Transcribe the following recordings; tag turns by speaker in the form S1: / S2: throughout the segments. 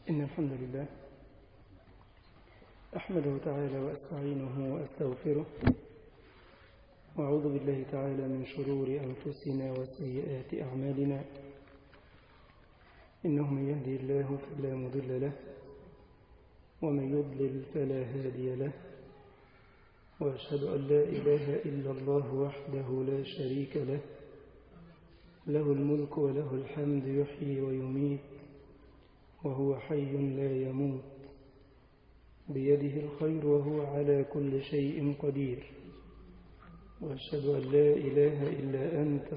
S1: إن الحمد لله أحمده تعالى وأستعينه وأستغفره وأعوذ بالله تعالى من شرور أنفسنا وسيئات أعمالنا. إنه من يهدي الله فلا مضل له ومن يضلل فلا هادي له، وأشهد أن لا إله إلا الله وحده لا شريك له، له الملك وله الحمد يحيي ويميت وهو حي لا يموت، بيده الخير وهو على كل شيء قدير. وأشهد أن لا إله إلا أنت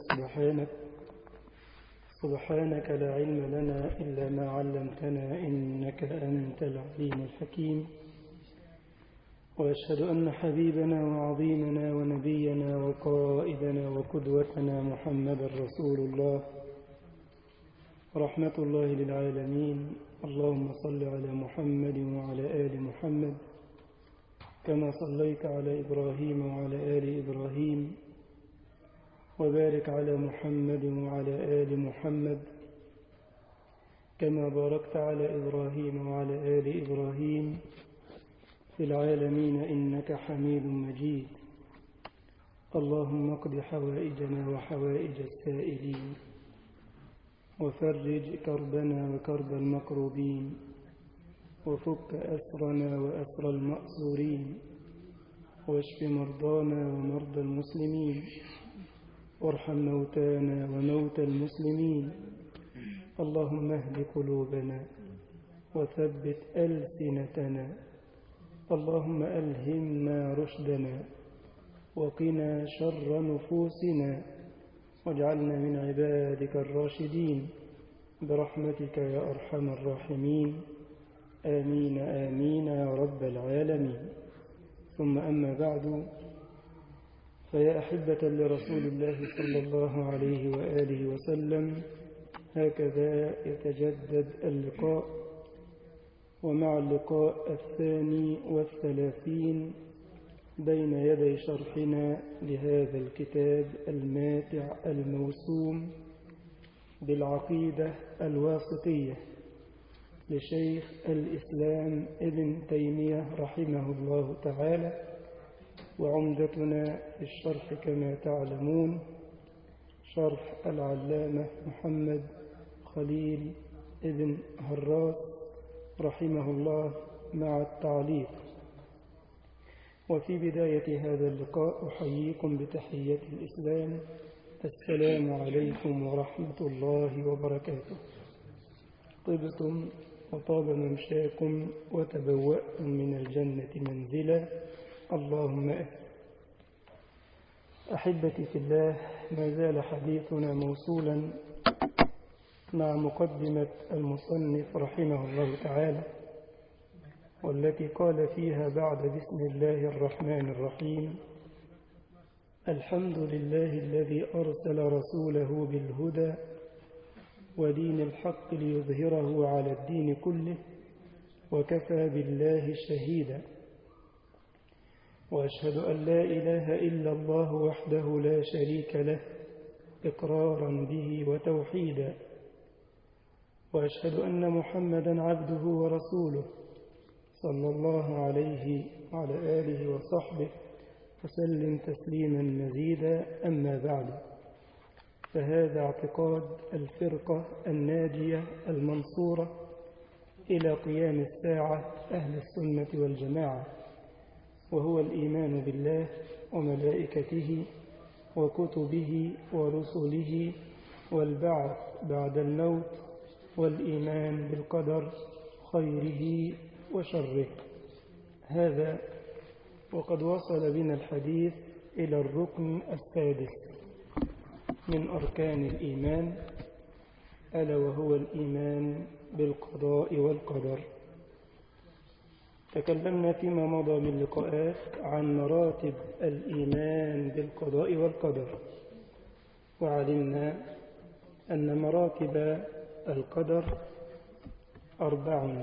S1: سبحانك لا علم لنا إلا ما علمتنا إنك أنت العليم الحكيم. وأشهد أن حبيبنا وعظيمنا ونبينا وقائدنا وقدوتنا محمد رسول الله رحمة الله للعالمين. اللهم صل على محمد وعلى آل محمد كما صليت على إبراهيم وعلى آل إبراهيم، وبارك على محمد وعلى آل محمد كما باركت على إبراهيم وعلى آل إبراهيم في العالمين إنك حميد مجيد. اللهم اقض حوائجنا وحوائج السائلين، وفرج كربنا وكرب المكروبين، وفك أسرنا وأسر المأسورين، واشف مرضانا ومرضى المسلمين، وارحم موتانا وموتى المسلمين. اللهم اهد قلوبنا وثبت ألسنتنا، اللهم ألهمنا رشدنا وقنا شر نفوسنا، واجعلنا من عبادك الراشدين برحمتك يا أرحم الراحمين. آمين آمين يا رب العالمين. ثم أما بعد، فيا أحبة لرسول الله صلى الله عليه وآله وسلم، هكذا يتجدد اللقاء، ومع اللقاء 32 بين يدي شرحنا لهذا الكتاب الماتع الموسوم بالعقيدة الواسطية لشيخ الإسلام ابن تيمية رحمه الله تعالى. وعمدتنا في الشرح كما تعلمون شرح العلامة محمد خليل ابن هراس رحمه الله مع التعليق. وفي بداية هذا اللقاء أحييكم بتحية الإسلام، السلام عليكم ورحمة الله وبركاته. طبتم وطاب ممشاكم وتبوأتم من الجنة منزلا، اللهم آمين. أحبتي في الله، ما زال حديثنا موصولا مع مقدمة المصنف رحمه الله تعالى، والتي قال فيها بعد بسم الله الرحمن الرحيم: الحمد لله الذي أرسل رسوله بالهدى ودين الحق ليظهره على الدين كله، وكفى بالله شهيدا. وأشهد أن لا إله إلا الله وحده لا شريك له إقرارا به وتوحيدا. وأشهد أن محمدا عبده ورسوله صلى الله عليه وعلى آله وصحبه وسلم تسليما مزيدا. أما بعد، فهذا اعتقاد الفرقة الناجية المنصورة إلى قيام الساعة أهل السنة والجماعة، وهو الإيمان بالله وملائكته وكتبه ورسله والبعث بعد الموت، والإيمان بالقدر خيره وشره. هذا وقد وصل بنا الحديث إلى الركن السادس من أركان الإيمان، ألا وهو الإيمان بالقضاء والقدر. تكلمنا فيما مضى من لقاءات عن مراتب الإيمان بالقضاء والقدر، وعلمنا أن مراتب القدر 4: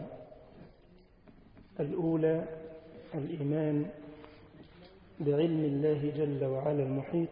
S1: الأولى الإيمان بعلم الله جل وعلا المحيط.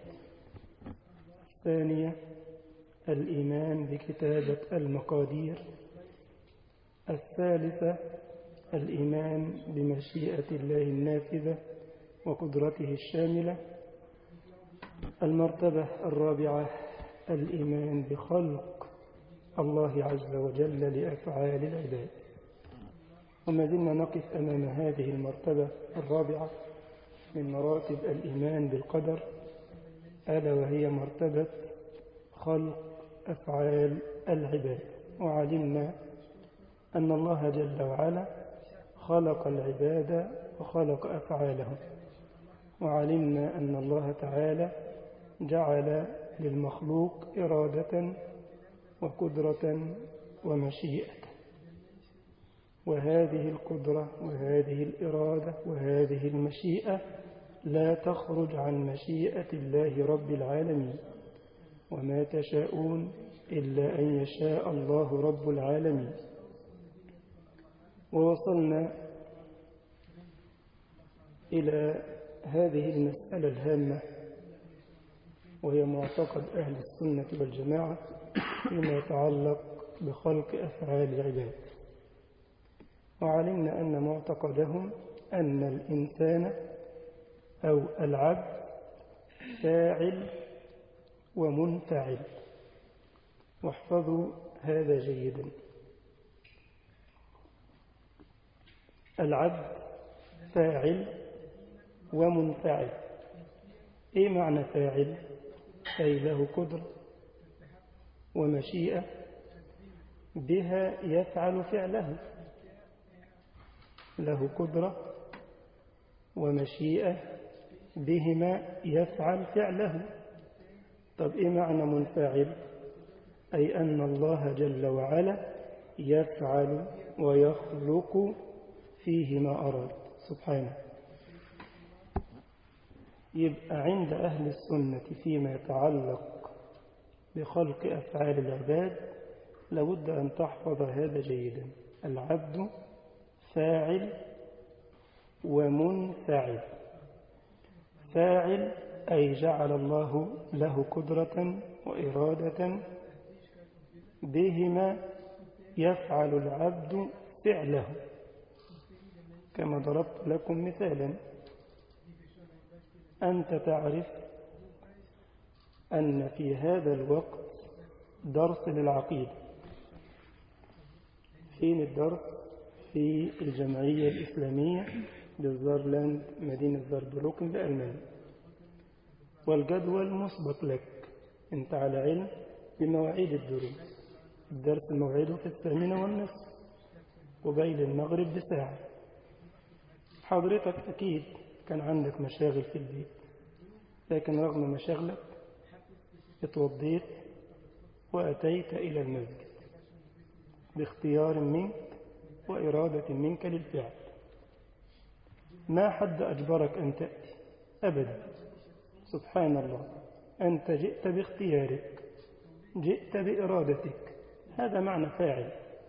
S1: الثانية الإيمان بكتابة المقادير. الثالثة الإيمان بمشيئة الله النافذة وقدرته الشاملة. المرتبة الرابعة الإيمان بخلق الله عز وجل لأفعال العباد. وما زلنا نقف أمام هذه المرتبة الرابعة من مراتب الإيمان بالقدر، ألا وهي مرتبة خلق أفعال العباد. وعلمنا أن الله جل وعلا خلق العباد وخلق أفعالهم، وعلمنا أن الله تعالى جعل للمخلوق إرادة وقدرة ومشيئة، وهذه القدرة وهذه الإرادة وهذه المشيئة لا تخرج عن مشيئة الله رب العالمين، وما تشاءون إلا أن يشاء الله رب العالمين. ووصلنا إلى هذه المسألة الهامة، وهي معتقد أهل السنة والجماعة فيما يتعلق بخلق أفعال العباد. وعلمنا أن معتقدهم أن الإنسان أو العبد فاعل ومنفعل. واحفظوا هذا جيدا، العبد فاعل ومنفعل. إيه معنى فاعل؟ أي له قدرة ومشيئة بها يفعل فعله، له قدرة ومشيئة بهما يفعل فعله. طب إيه معنى منفعل؟ أي أن الله جل وعلا يفعل ويخلق فيه ما أراد سبحانه. يبقى عند أهل السنة فيما يتعلق بخلق أفعال العباد لابد أن تحفظ هذا جيدا، العبد فاعل ومنفعل. فاعل أي جعل الله له قدرة وإرادة بهما يفعل العبد فعله، كما ضربت لكم مثالا. أنت تعرف أن في هذا الوقت درس للعقيدة. فين الدرس؟ في الجمعية الإسلامية بالزارلاند مدينة زاربروكن بألمانيا، والجدول مسبق لك، أنت على علم بمواعيد الدروس. الدرس موعده في 8:30 قبيل المغرب بساعة. حضرتك أكيد كان عندك مشاغل في البيت، لكن رغم مشاغلك اتوضيت وأتيت إلى المسجد باختيار منك وإرادة منك للفعل. ما حد أجبرك أن تأتي أبدا، سبحان الله. أنت جئت باختيارك، جئت بإرادتك، هذا معنى فاعل.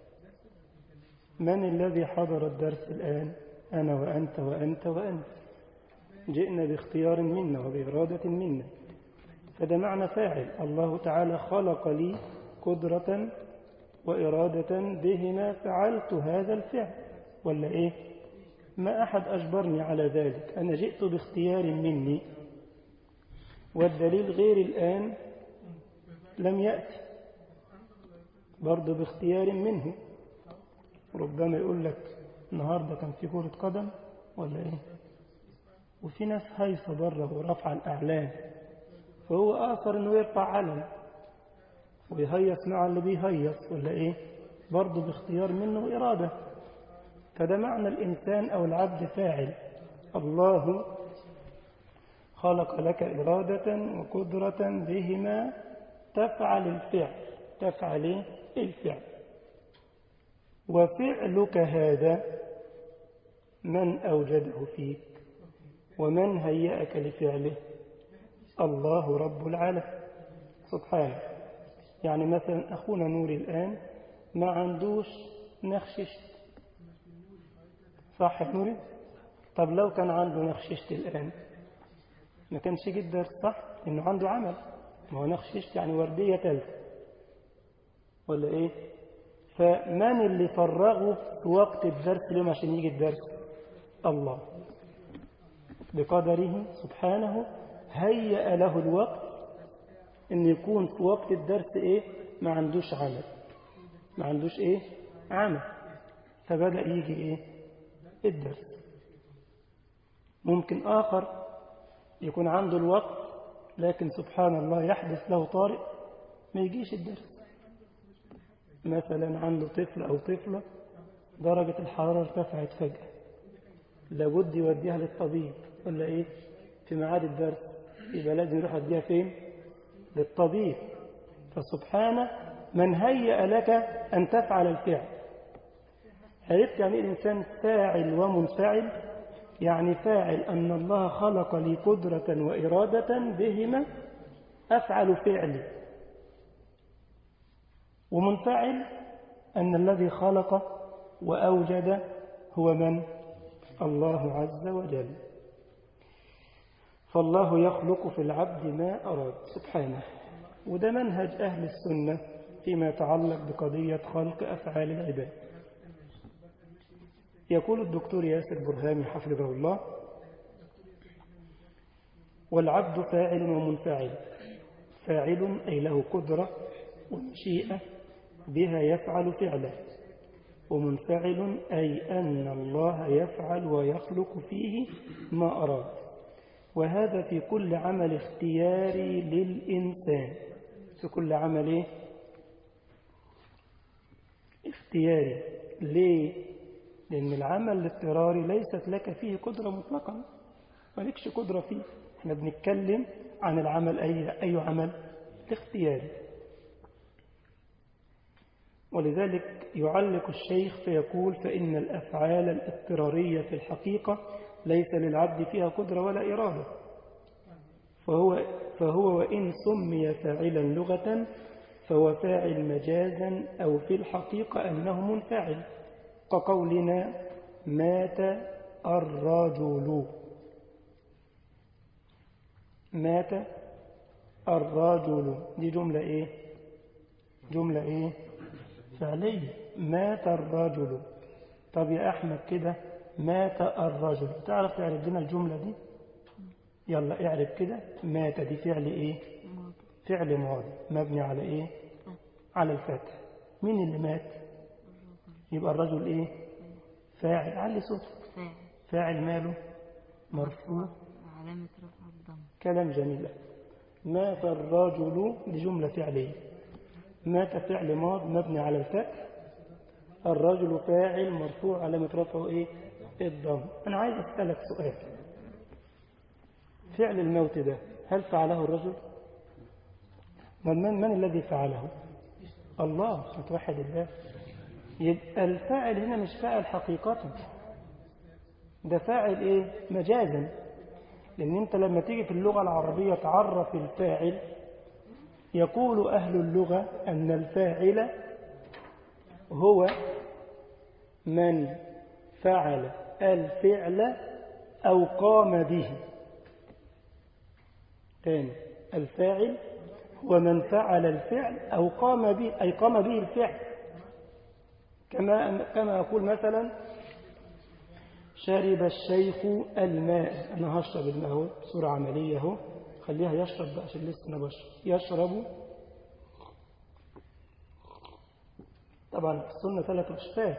S1: من الذي حضر الدرس الآن؟ أنا وأنت وأنت وأنت، جئنا باختيار منا وبإرادة منا، فده معنى فاعل. الله تعالى خلق لي قدرة وإرادة بهما فعلت هذا الفعل، ولا إيه؟ ما أحد أجبرني على ذلك، أنا جئت باختيار مني، والدليل غير الآن لم يأتي برضو باختيار منه. ربما يقول لك النهاردة كان في كرة قدم ولا إيه، وفي ناس هايصة بره ورفع الأعلام، فهو آخر أنه يرفع علم ويهيص مع اللي بيهيص، ولا إيه، برضو باختيار منه وإرادة. فده معنى الإنسان أو العبد فاعل. الله خلق لك إرادة وقدرة بهما تفعل الفعل، تفعل الفعل. وفعلك هذا من أوجده فيك ومن هيأك لفعله؟ الله رب العالمين سبحانه. يعني مثلا أخونا نوري الآن ما عندوش نخششت، صح يا نوري؟ طب لو كان عنده نخششت الآن ما كانش جه الدرس، صح؟ إنه عنده عمل، ما هو نخششت يعني وردية تالتة، ولا إيه؟ فمن اللي فرغه في وقت الدرس اليوم عشان يجي الدرس؟ الله بقدره سبحانه هيأ له الوقت ان يكون في وقت الدرس ايه؟ ما عندوش عمل، ما عندوش ايه؟ عمل، فبدأ يجي ايه؟ الدرس. ممكن آخر يكون عنده الوقت لكن سبحان الله يحدث له طارئ ما يجيش الدرس. مثلا عنده طفل أو طفلة درجة الحرارة ارتفعت فجأة، لابد يوديها للطبيب ولا إيه؟ في ميعاد الدرس يبقى لازم يروح يوديها فين؟ للطبيب. فسبحانه من هيأ لك أن تفعل الفعل. عرفت يعني الإنسان فاعل ومنفعل؟ يعني فاعل أن الله خلق لي قدرة وإرادة بهما أفعل فعلي، ومنفعل أن الذي خلق وأوجد هو من؟ الله عز وجل. فالله يخلق في العبد ما أراد سبحانه. وده منهج أهل السنة فيما يتعلق بقضية خلق أفعال العباد. يقول الدكتور ياسر برهامي حفظه الله: والعبد فاعل ومنفعل. فاعل أي له قدرة ومشيئة بها يفعل فعله، ومنفعل أي أن الله يفعل ويخلق فيه ما أراد. وهذا في كل عمل اختياري للإنسان. في كل عمل اختياري. ليه؟ لأن العمل الاضطراري ليست لك فيه قدرة مطلقا، مالكش قدرة فيه. احنا بنتكلم عن العمل أي عمل اختياري. ولذلك يعلق الشيخ فيقول: فإن الأفعال الاضطرارية في الحقيقة ليس للعبد فيها قدرة ولا إرادة، فهو وإن سمي فاعلا لغة فهو فاعل مجازا، أو في الحقيقة أنه منفعل، كقولنا مات الرجل. مات الرجل دي جملة إيه؟ جملة إيه؟ فعلية. مات الرجل. طب يا أحمد كده مات الرجل، تعرف تعرف لنا الجملة دي؟ يلا اعرف كده. مات دي فعل إيه؟ فعل ماضي مبني على إيه؟ على الفتح. مين اللي مات؟ يبقى الرجل إيه؟ فاعل. علي صوتك. فاعل ماله؟ مرفوع علامة رفع الضم. كلام جميل. مات الرجل دي جملة فعلية. مات فعل ماض مبني على الفتح، الرجل فاعل مرفوع علامة رفعه إيه؟ الضم. أنا عايز أسألك سؤال. فعل الموت ده هل فعله الرجل؟ من الذي فعله؟ الله. متوحد الله. يبقى الفاعل هنا مش فاعل حقيقة، ده فاعل إيه؟ مجازا. لأن أنت لما تيجي في اللغة العربية تعرف الفاعل، يقول أهل اللغة أن الفاعل هو من فعل الفعل أو قام به. تاني، الفاعل هو من فعل الفعل أو قام به، أي قام به الفعل. كما أقول مثلا شرب الشيخ الماء. أنا هشرب الماء بصورة عملية اهو، خليها يشرب بقى عشان لسه أنا بشرب. يشرب. طبعا في السنة 3 أشفاه.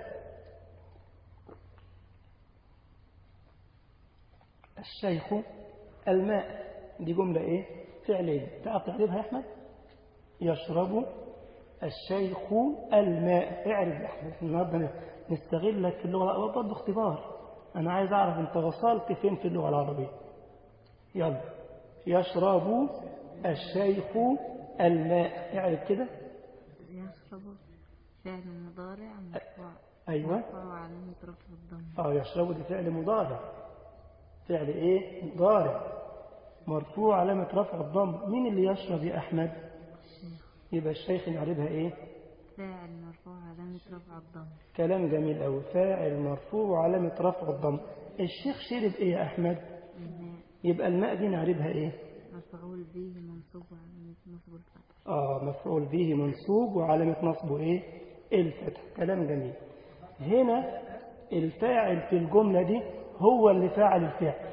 S1: الشيخ الماء دي جملة إيه؟ فعلية. تعرف تعرفها يا أحمد؟ يشرب الشيخ الماء. اعرف يا أحمد، النهارده نستغلك في اللغة العربية برضه اختبار. أنا عايز أعرف أنت وصلت فين في اللغة العربية. يلا. يشرب الشيخ الماء. اعرف كده.
S2: يشرب فعل مضارع مرفوع.
S1: أيوة.
S2: مرفوع علامة رفع الضم.
S1: يشرب دي فعل مضارع. فعل إيه؟ مضارع مرفوع علامة رفع الضم. مين اللي يشرب يا أحمد؟
S2: الشيخ.
S1: يبقى الشيخ نعربها إيه؟
S2: فاعل مرفوع علامة رفع الضم.
S1: كلام جميل أوي. فاعل مرفوع علامة رفع الضم. الشيخ شرب إيه يا أحمد؟
S2: الماء.
S1: يبقى الماء دي نعربها إيه؟
S2: مفعول به منصوب وعلامة نصب الفتح.
S1: مفعول به منصوب وعلامة نصبه إيه؟ الفتح. كلام جميل. هنا الفاعل في الجملة دي هو اللي فاعل الفعل.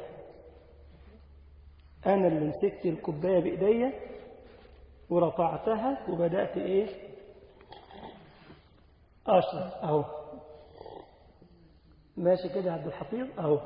S1: أنا اللي مسكت الكوباية بإيديا ورفعتها وبدأت إيه؟ أشرب أهو. ماشي كده يا عبد الحفيظ أهو.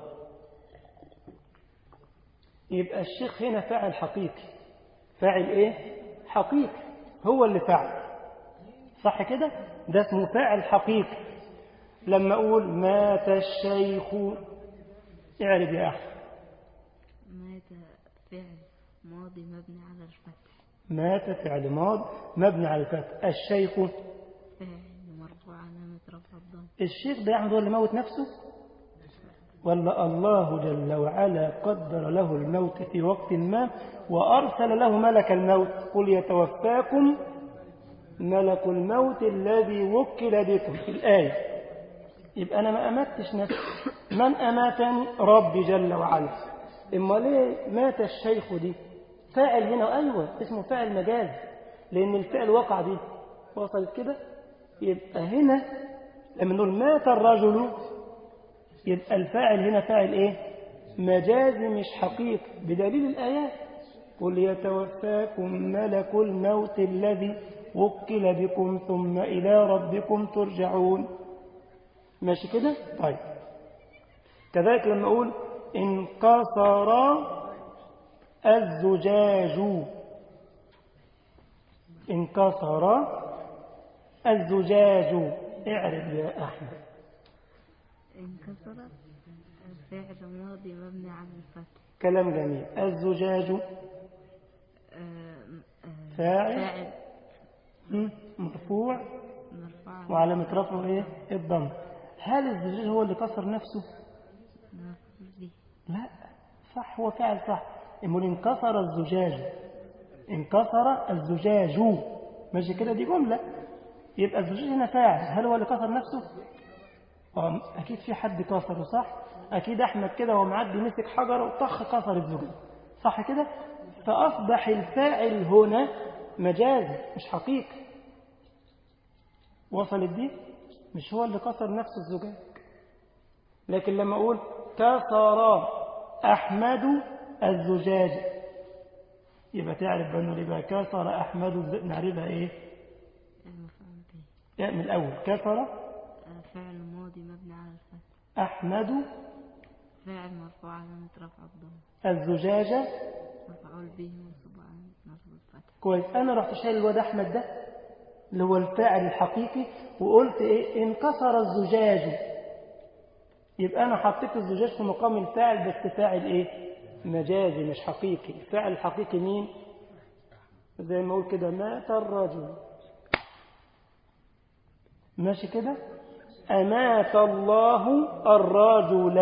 S1: يبقى الشيخ هنا فاعل حقيقي. فاعل إيه؟ حقيقي. هو اللي فاعل. صح كده؟ ده اسمه فاعل حقيقي. لما أقول مات الشيخ، اعرف يا أخي.
S2: مات فعل ماضي مبني على الفتح.
S1: مات فعل ماض مبني على الفتح. الشيخ
S2: فاعل مرفوع علامة رفع الضم.
S1: الشيخ ده يعني هو اللي موت نفسه، ولا الله جل وعلا قدر له الموت في وقت ما وأرسل له ملك الموت؟ قل يتوفاكم ملك الموت الذي وكل بكم في الآية. يبقى أنا ما أمتش نفسي. من أماتني؟ ربي جل وعلا. إما ليه مات الشيخ دي فاعل هنا؟ أيوة اسمه فاعل مجاز، لأن الفعل وقع به. وصلت كده؟ يبقى هنا لما نقول مات الرجل يبقى الفاعل هنا فاعل إيه؟ مجازي مش حقيقي بدليل الآيات. قل يتوفاكم ملك الموت الذي وكل بكم ثم إلى ربكم ترجعون. ماشي كده؟ طيب. كذلك لما أقول انكسر الزجاج، انكسر الزجاج، اعرف يا أحمد.
S2: انكسر فعل ماضي مبني على الفتح.
S1: كلام جميل. الزجاج فاعل مرفوع وعلامة رفعه ايه؟ الضم. هل الزجاج هو اللي كسر نفسه؟ لا صح، هو فاعل صح. امال انكسر الزجاج، انكسر الزجاج. ماشي كده؟ دي جملة. يبقى الزجاج هنا فاعل. هل هو اللي كسر نفسه؟ أكيد في حد كسره. صح؟ أكيد أحمد كده وهو معدي مسك حجر وطخ كسر الزجاج. صح كده؟ فأصبح الفاعل هنا مجازي مش حقيقي. وصلت دي؟ مش هو اللي كسر نفس الزجاج. لكن لما أقول كسر أحمد الزجاج يبقى تعرف بأنه يبقى كسر أحمد نعرفها إيه؟ من الأول كسر
S2: فعل ماضي مبني على الفتح.
S1: أحمد
S2: فاعل مرفوع علامة رفع الضم.
S1: الزجاجة
S2: مفعول به منصوب علامة نصب الفتح.
S1: كويس. أنا رحت شايل الواد أحمد ده اللي هو الفاعل الحقيقي وقلت إيه؟ انكسر الزجاج. يبقى أنا حطيت الزجاج في مقام الفاعل، بس فاعل إيه؟ مجازي مش حقيقي. الفاعل الحقيقي مين؟ زي ما أقول كده مات الرجل. ماشي كده؟ أمات الله الرجل.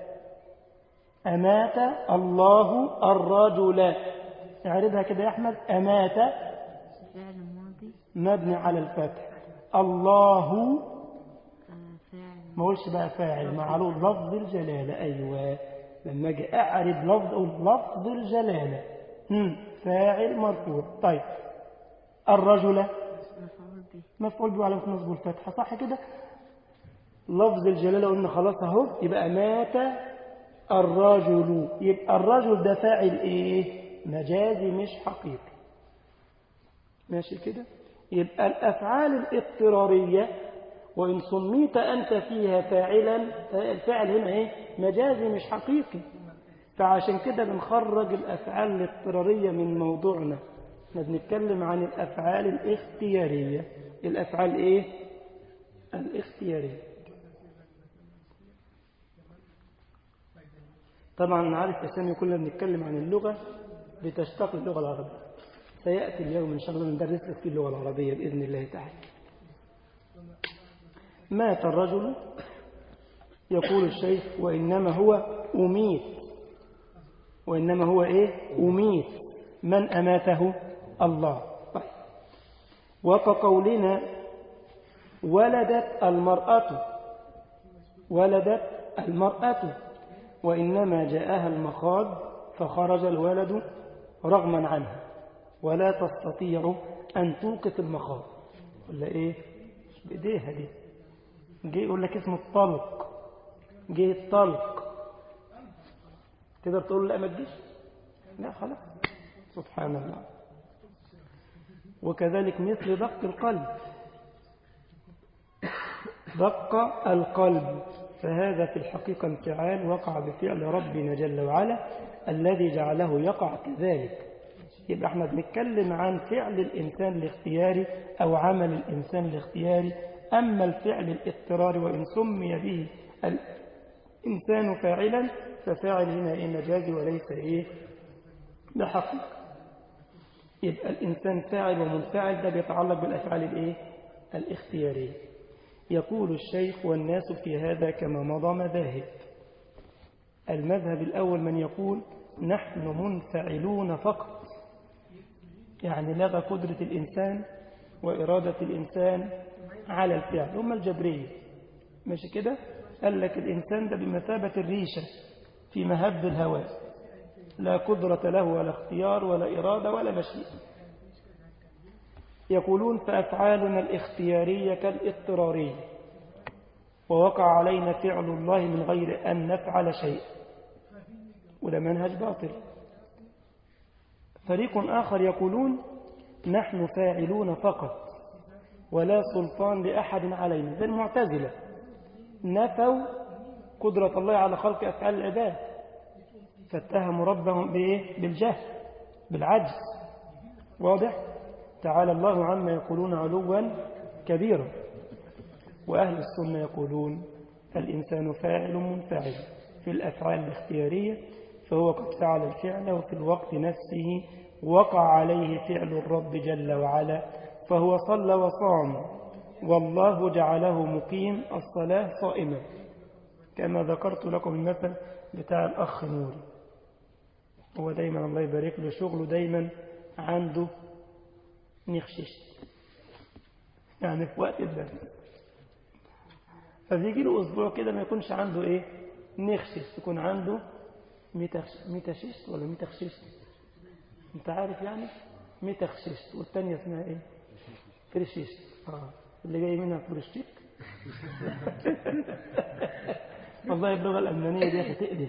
S1: أمات الله الرجل. اعرضها كده يا أحمد. أمات
S2: فعل ماضي
S1: مبني على الفتح. الله
S2: فاعل.
S1: ما قولش بقى فاعل معلوم لفظ الجلالة. أيوة لما أجي أعرب لفظ أقول لفظ الجلالة. فاعل مرفوع. طيب الرجل مفعول به علامة نصب الفتحة. صح كده؟ لفظ الجلالة قلنا خلاص اهو. يبقى مات الرجل. يبقى الرجل ده فاعل ايه؟ مجازي مش حقيقي. ماشي كده؟ يبقى الأفعال الاضطرارية وإن سميت أنت فيها فاعلا الفاعل هنا ايه؟ مجازي مش حقيقي. فعشان كده بنخرج الأفعال الاضطرارية من موضوعنا. احنا بنتكلم عن الأفعال الاختيارية. الأفعال ايه؟ الاختيارية. طبعا عارف أسامي كلنا بنتكلم عن اللغة بتشتق للغة العربية. سيأتي اليوم إن شاء الله ندرس لك في اللغة العربية بإذن الله تعالى. مات الرجل يقول الشيخ وإنما هو أميت. وإنما هو إيه؟ أميت. من أماته؟ الله. طيب. وكقولنا ولدت المرأة. ولدت المرأة وإنما جاءها المخاض فخرج الولد رغما عنها ولا تستطيع أن توقف المخاض. ولا إيه؟ مش بإيديها دي. جه يقول لك اسمه الطلق، جه الطلق، تقدر تقول لا ما تجيش؟ لا خلاص. سبحان الله. وكذلك مثل دق القلب، دق القلب، فهذا في الحقيقة انفعال وقع بفعل ربنا جل وعلا الذي جعله يقع كذلك. يبقى احنا بنتكلم عن فعل الإنسان الاختياري أو عمل الإنسان الاختياري. أما الفعل الاضطراري وإن سمي به الإنسان فاعلا ففاعل هنا مجازي وليس بحقيقة. يبقى الإنسان فاعل ومنفعل، ده بيتعلق بالأفعال الاختيارية. يقول الشيخ: والناس في هذا كما مضى مذاهب. المذهب الأول من يقول نحن منفعلون فقط، يعني لغى قدرة الإنسان وإرادة الإنسان على الفعل، هم الجبرية. ماشي كده؟ قال لك الإنسان ده بمثابة الريشة في مهب الهواء، لا قدرة له ولا اختيار ولا إرادة ولا مشيئة. يقولون فأفعالنا الاختيارية كالاضطرارية، ووقع علينا فعل الله من غير أن نفعل شيء، وده منهج باطل. فريق آخر يقولون نحن فاعلون فقط ولا سلطان لأحد علينا، زي المعتزلة، نفوا قدرة الله على خلق أفعال العباد، فاتهموا ربهم بالجهل بالعجز. واضح؟ تعالى الله عما يقولون علوا كبيرا. وأهل السنة يقولون الإنسان فاعل منفعل في الأفعال الاختيارية، فهو قد فعل الفعل وفي الوقت نفسه وقع عليه فعل الرب جل وعلا، فهو صلى وصام والله جعله مقيم الصلاة صائما، كما ذكرت لكم المثل بتاع الأخ نوري. هو دايما الله يبارك له شغله دايما عنده نخشش، يعني في وقت الدرس، فبيجي له أسبوع كده ما يكونش عنده نخشش، يكون عنده ميتاشيست ولا ميتخشيست، انت عارف يعني ميتخشيست، والتانية اسمها فريشيست، اللي جاي منها فريشتيك. والله اللغة الألمانية دي هتقلب.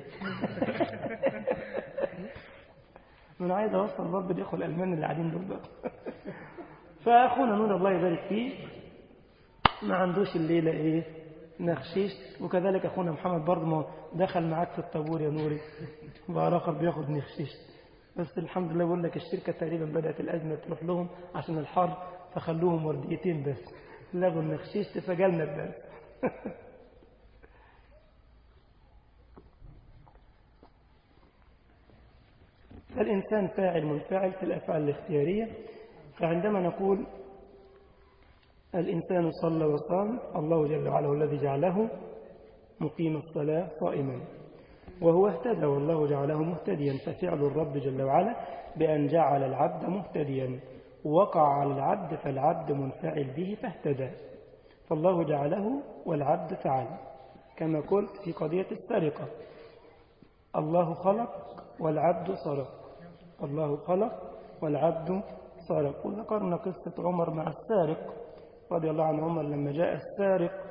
S1: من عايز أوصل رب الإخوة الألمان اللي قاعدين دول بقى. فأخونا نور الله يبارك فيه ما عندوش الليلة نخشيش، وكذلك أخونا محمد برضه ما دخل معاك في الطابور يا نوري، وآخر بياخد نخشيش. بس الحمد لله بقول لك الشركة تقريبا بدأت الأزمة تروح لهم عشان الحر، فخلوهم ورديتين بس، لغوا النخشيش فجالنا الدرس. فالإنسان فاعل منفعل في الأفعال الاختيارية. فعندما نقول الإنسان صلى وصام، الله جل وعلا هو الذي جعله مقيم الصلاة صائما، وهو اهتدى والله جعله مهتديا، ففعل الرب جل وعلا بأن جعل العبد مهتديا وقع على العبد، فالعبد منفعل به فاهتدى، فالله جعله والعبد فعل. كما قلت في قضية السرقة، الله خلق والعبد سرق، الله خلق والعبد سرق. وذكرنا قصة عمر مع السارق رضي الله عن عمر، لما جاء السارق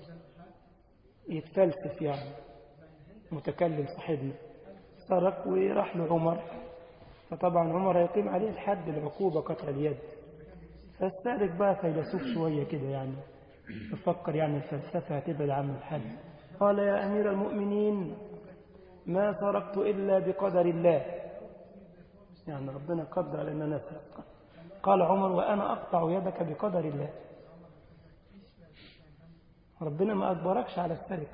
S1: يتفلسف يعني متكلم صاحبنا، سرق وراح لعمر، فطبعا عمر يقيم عليه الحد العقوبة قطع اليد. فالسارق بقى فيلسوف شوية كده، يعني يفكر يعني الفلسفة هتبعد عنه الحد. قال يا أمير المؤمنين ما سرقت إلا بقدر الله، يعني ربنا قدر لأن أنا سرق. قال عمر وأنا أقطع يدك بقدر الله، ربنا ما أجبركش على السرقة،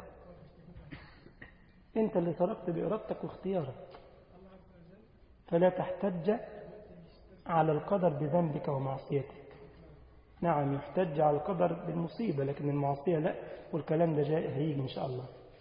S1: أنت اللي سرقت بإرادتك واختيارك، فلا تحتج على القدر بذنبك ومعصيتك. نعم يحتج على القدر بالمصيبة، لكن المعصية لا، والكلام ده جاء هيجي إن شاء الله.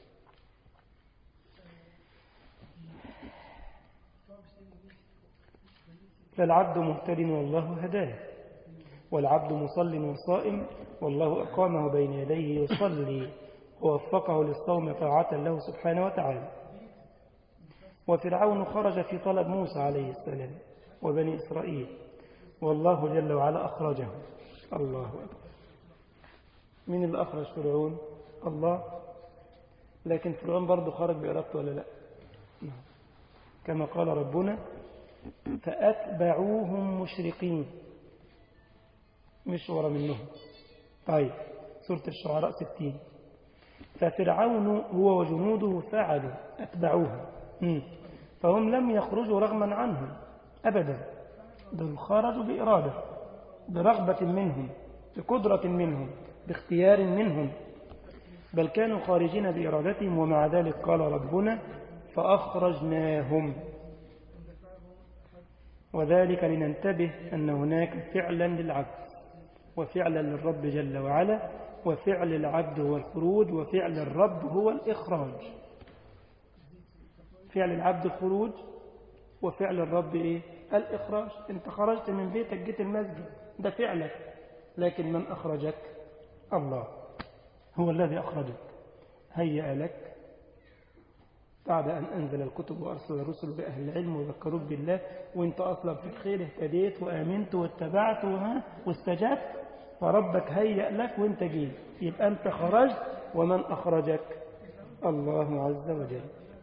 S1: فالعبد مهتد والله هداه، والعبد مصل وصائم والله أقامه بين يديه يصلي ووفقه للصوم طاعة له سبحانه وتعالى. وفرعون خرج في طلب موسى عليه السلام وبني إسرائيل، والله جل وعلا أخرجه. الله أكبر. مين اللي أخرج فرعون؟ الله. لكن فرعون برضه خرج بإرادته ولا لا؟ نعم. كما قال ربنا فأتبعوهم مشرقين، مش ورا منهم. طيب سورة الشعراء 60. ففرعون هو وجنوده فعلوا أتبعوهم، فهم لم يخرجوا رغما عنهم أبدا، بل خرجوا بإرادة، برغبة منهم، بقدرة منهم، باختيار منهم، بل كانوا خارجين بإرادتهم. ومع ذلك قال ربنا فأخرجناهم. وذلك لننتبه أن هناك فعلا للعبد وفعلا للرب جل وعلا، وفعل العبد هو الخروج وفعل الرب هو الإخراج. فعل العبد الخروج وفعل الرب إيه؟ الإخراج. أنت خرجت من بيتك جيت المسجد، ده فعلك، لكن من أخرجك؟ الله هو الذي أخرجك، هيأ لك بعد أن أنزل الكتب وأرسل الرسل بأهل العلم وذكروك بالله، وانت أصلا في الخير اهتديت وآمنت واتبعت واستجبت، فربك هيأ لك وانت جيت، يبقى أنت خرجت. ومن أخرجك؟ الله عز وجل.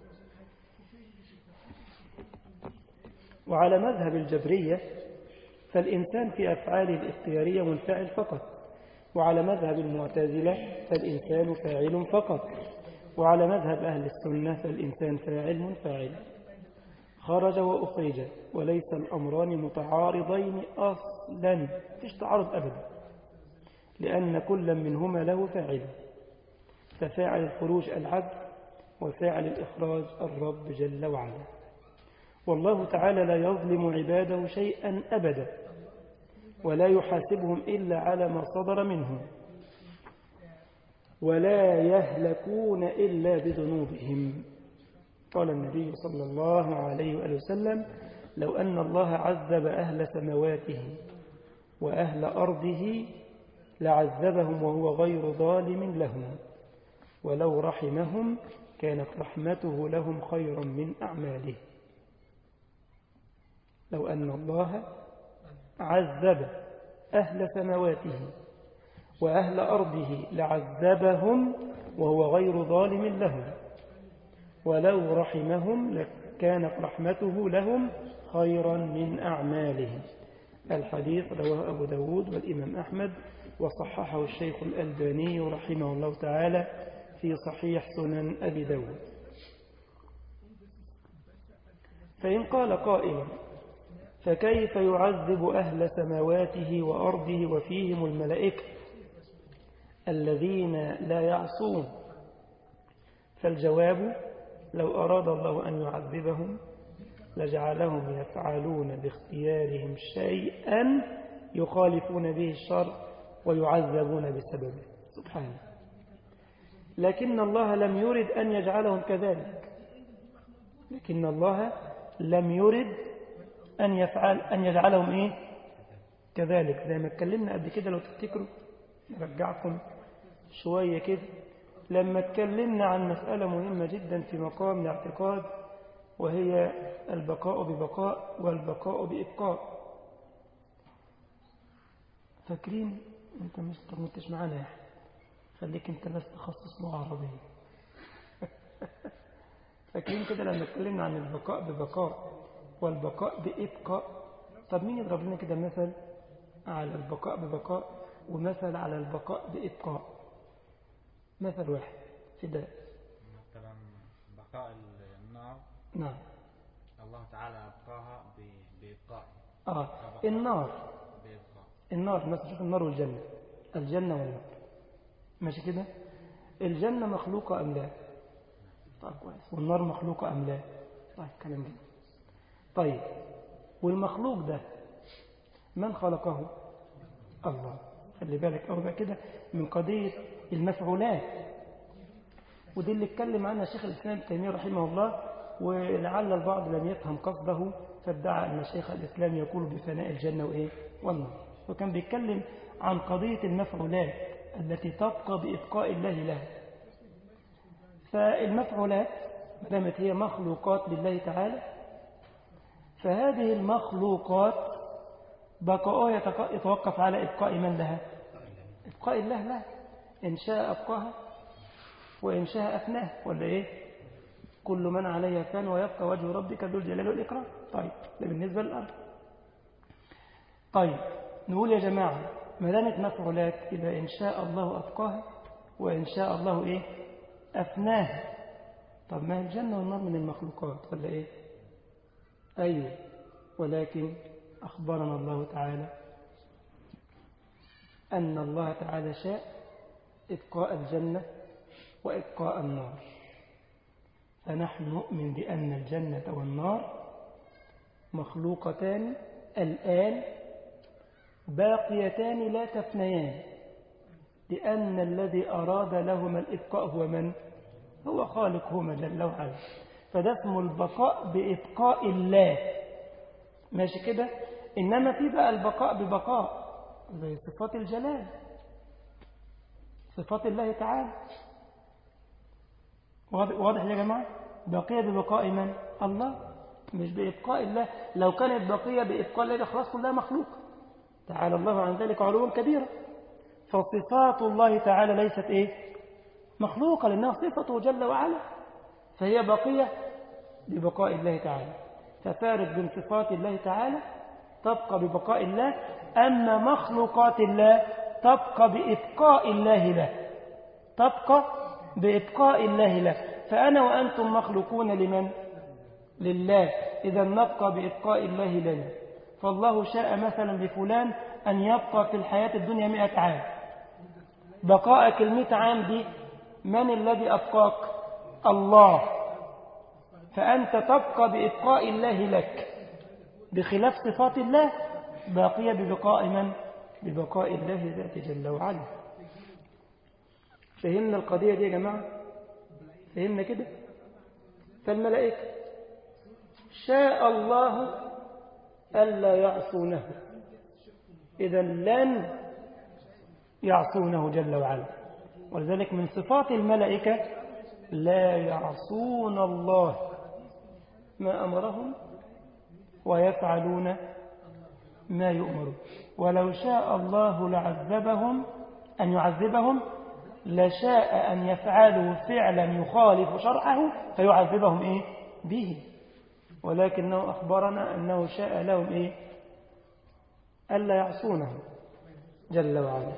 S1: وعلى مذهب الجبرية فالإنسان في أفعاله الاختيارية منفعل فقط، وعلى مذهب المعتزلة فالإنسان فاعل فقط، وعلى مذهب أهل السنة فالإنسان فاعل منفعل. خرج وأخرج، وليس الأمران متعارضين أصلا، فيش تعارض أبدا، لأن كل منهما له فاعل، ففاعل الخروج العبد وفاعل الإخراج الرب جل وعلا. والله تعالى لا يظلم عباده شيئا أبدا، ولا يحاسبهم إلا على ما صدر منهم، ولا يهلكون إلا بذنوبهم. قال النبي صلى الله عليه وآله وسلم لو أن الله عذب أهل سماواته وأهل أرضه لعذبهم وهو غير ظالم لهم، ولو رحمهم كانت رحمته لهم خيرا من أعماله. لو أن الله عذب أهل سماواته وأهل أرضه لعذبهم وهو غير ظالم لهم، ولو رحمهم كانت رحمته لهم خيرا من أعمالهم. الحديث رواه أبو داود والإمام أحمد، وصححه الشيخ الألباني رحمه الله تعالى في صحيح سنن أبي داود. فإن قال قائل فكيف يعذب أهل سماواته وأرضه وفيهم الملائكة الذين لا يعصون؟ فالجواب لو أراد الله أن يعذبهم لجعلهم يفعلون باختيارهم شيئا يخالفون به الشرع ويعذبون بسببه سبحانه، لكن الله لم يرد أن يجعلهم كذلك، لكن الله لم يرد أن يجعلهم إيه؟ كذلك. زي ما اتكلمنا قبل كده لو تفتكروا، نرجعكم شوية كده لما اتكلمنا عن مسألة مهمة جدا في مقام الاعتقاد، وهي البقاء ببقاء والبقاء بإبقاء. فاكرين؟ انت مش معانا يا أحمد، خليك انت بس تخصص لغة عربية. فاكرين كده لما اتكلمنا عن البقاء ببقاء والبقاء بإبقاء؟ طب مين يضرب لنا كده مثل على البقاء ببقاء ومثل على البقاء بإبقاء؟ مثل واحد فداء.
S3: مثلا بقاء النار،
S1: نعم،
S3: الله تعالى أبقاها بإبقاء.
S1: النار
S3: بإبقاء.
S1: النار مثلا، شوف النار والجنة، الجنة والنار، ماشي كده؟ الجنة مخلوقة أم لا؟ طيب كويس. والنار مخلوقة أم لا؟ طيب كلام جميل. طيب والمخلوق ده من خلقه؟ الله. خلي بالك أو بقى كده من قضية المفعولات، ودي اللي اتكلم عنها شيخ الإسلام ابن تيمية رحمه الله، ولعل البعض لم يفهم قصده فادعى أن شيخ الإسلام يقول بفناء الجنة وإيه؟ والنار. وكان بيتكلم عن قضية المفعولات التي تبقى بإبقاء الله لها. فالمفعولات مدامت هي مخلوقات لله تعالى، فهذه المخلوقات بقاؤها يتوقف على إبقاء من لها؟ إبقاء الله لها. إن شاء أبقاها وإن شاء أفناها، ولا إيه؟ كل من عليها فان ويبقى وجه ربك ذو الجلال والإكرام. طيب ده بالنسبة للأرض. طيب نقول يا جماعة ما دامت مفعولات إذا إن شاء الله أبقاها وإن شاء الله إيه؟ أفناها. طب ما الجنة والنار من المخلوقات ولا إيه؟ أيوة، ولكن أخبرنا الله تعالى أن الله تعالى شاء إبقاء الجنة وإبقاء النار، فنحن نؤمن بأن الجنة والنار مخلوقتان الآن باقيتان لا تفنيان، لأن الذي أراد لهما الإبقاء هو من؟ هو خالقهما جل وعلا. فده اسمه البقاء بإبقاء الله، ماشي كده؟ إنما في بقى البقاء ببقاء زي صفات الجلال، صفات الله تعالى. واضح يا جماعة؟ بقية ببقاء من؟ الله، مش بإبقاء الله. لو كانت بقية بإبقاء الله خلاص كلها مخلوق، تعالى الله عن ذلك علوا كبيرا. فصفات الله تعالى ليست إيه؟ مخلوقة، لأنها صفته جل وعلا، فهي بقية ببقاء الله تعالى. ففارق بين صفات الله تعالى تبقى ببقاء الله، أما مخلوقات الله تبقى بإبقاء الله له، تبقى بإبقاء الله له. فأنا وأنتم مخلوقون لمن؟ لله، إذا نبقى بإبقاء الله لنا. فالله شاء مثلا لفلان أن يبقى في الحياة الدنيا 100 عام، بقاءك 100 عام دي من الذي أبقاك؟ الله، فأنت تبقى بإبقاء الله لك، بخلاف صفات الله باقية ببقاء من؟ ببقاء الله ذات جل وعلا. فهمنا القضية دي يا جماعة؟ فهمنا كده؟ فالملائكة شاء الله ألا يعصونه، إذا لن يعصونه جل وعلا. ولذلك من صفات الملائكة لا يعصون الله ما أمرهم ويفعلون ما يؤمرون. ولو شاء الله لعذبهم أن يعذبهم لشاء أن يفعلوا فعلا يخالف شرعه فيعذبهم إيه؟ به، ولكنه أخبرنا أنه شاء لهم إيه؟ ألا يعصونه جل وعلا.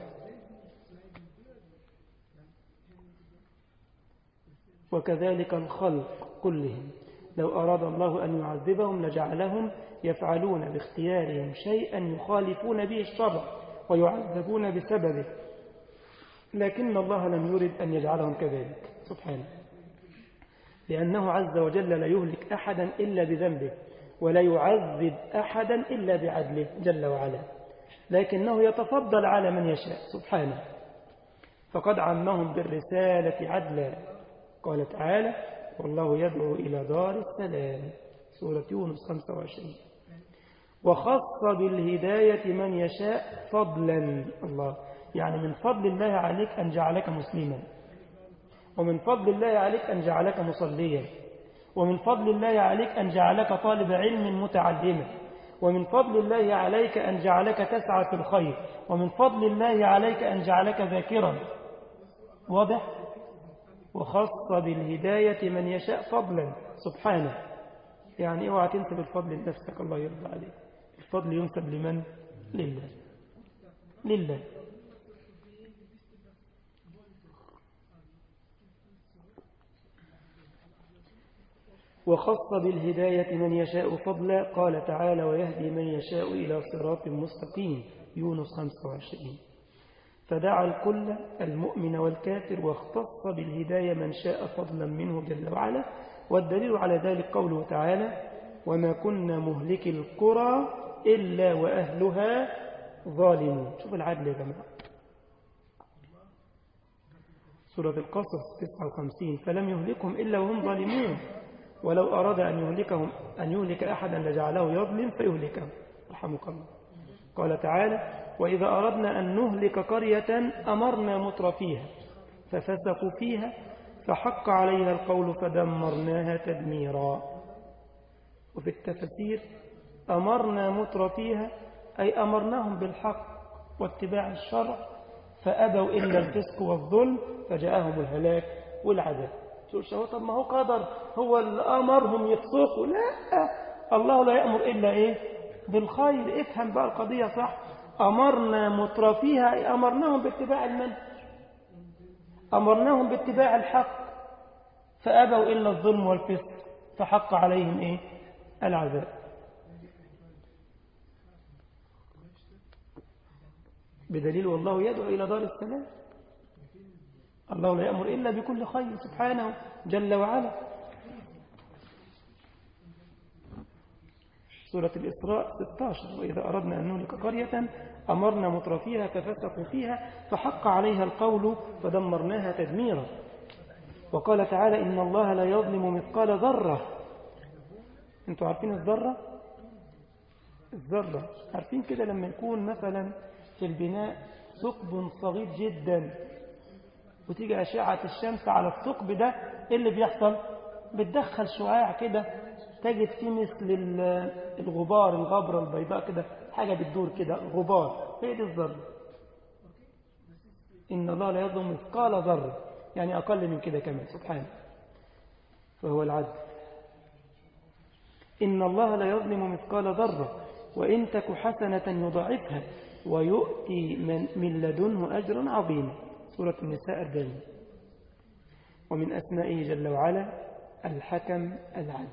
S1: وكذلك الخلق كلهم لو أراد الله أن يعذبهم لجعلهم يفعلون باختيارهم شيئا يخالفون به الشرع ويعذبون بسببه، لكن الله لم يرد أن يجعلهم كذلك سبحانه، لأنه عز وجل لا يهلك أحدا إلا بذنبه ولا يعذب أحدا إلا بعدله جل وعلا، لكنه يتفضل على من يشاء سبحانه. فقد عمهم بالرسالة عدلا، قال تعالى والله يدعو إلى دار السلام، سورة يونس 25. وخص بالهداية من يشاء فضلا، الله يعني من فضل الله عليك أن جعلك مسلما، ومن فضل الله عليك أن جعلك مصليا، ومن فضل الله عليك أن جعلك طالب علم متعلما، ومن فضل الله عليك أن جعلك تسعى في الخير، ومن فضل الله عليك أن جعلك ذاكرا. واضح؟ وخص بالهداية من يشاء فضلا سبحانه، يعني اوعى تنسب الفضل لنفسك، الله يرضى عليك، الفضل ينسب لمن؟ لله، لله. وخص بالهداية من يشاء فضلا، قال تعالى ويهدي من يشاء إلى صراط مستقيم، يونس 25. فدعا الكل المؤمن والكافر واختص بالهداية من شاء فضلا منه جل وعلا. والدليل على ذلك قوله تعالى وما كنا مهلك القرى إلا وأهلها ظالمون. شوف العدل يا جماعة، سورة القصص 59. فلم يهلكهم إلا وهم ظالمون، ولو أراد أن يهلك أحدا لجعله يظلم فيهلكه، رحمك الله. قال تعالى وإذا أردنا أن نهلك قرية أمرنا متر فيها ففسقوا فيها فحق عليها القول فدمرناها تدميرا. وفي التفسير أمرنا متر فيها أي أمرناهم بالحق واتباع الشرع فأبوا إلا الفسق والظلم فجاءهم الهلاك والعذاب. تقول طب ما هو قدر، هو اللي أمرهم يفسقوا؟ لا، الله لا يأمر إلا إيه؟ بالخير. افهم بقى القضية صح. أمرنا مترفيها، أمرناهم باتباع المنهج، أمرناهم باتباع الحق، فأبوا إلا الظلم والفسق فحق عليهم إيه؟ العذاب. بدليل والله يدعو إلى دار السلام. الله لا يأمر إلا بكل خير سبحانه جل وعلا. سورة الإسراء 16: وإذا أردنا أن نهلك قرية أمرنا مترفيها ففسقوا فيها فحق عليها القول فدمرناها تدميرا. وقال تعالى: إن الله لا يظلم مثقال ذرة. أنتوا عارفين الذرة؟ الذرة عارفين كده لما يكون مثلا في البناء ثقب صغير جدا وتيجي أشعة الشمس على الثقب ده، إيه اللي بيحصل؟ بتدخل شعاع كده تجد فيه مثل الغبار، الغبرة البيضاء كده، حاجة بتدور كده، غبار. هي دي الذرة. إن الله لا يظلم مثقال ذرة، يعني أقل من كده كمان سبحانه، فهو العدل. إن الله لا يظلم مثقال ذرة وإن تك حسنة يضاعفها ويؤتي من لدنه أجرا عظيما. سورة النساء 40. ومن أسمائه جل وعلا الحكم العدل.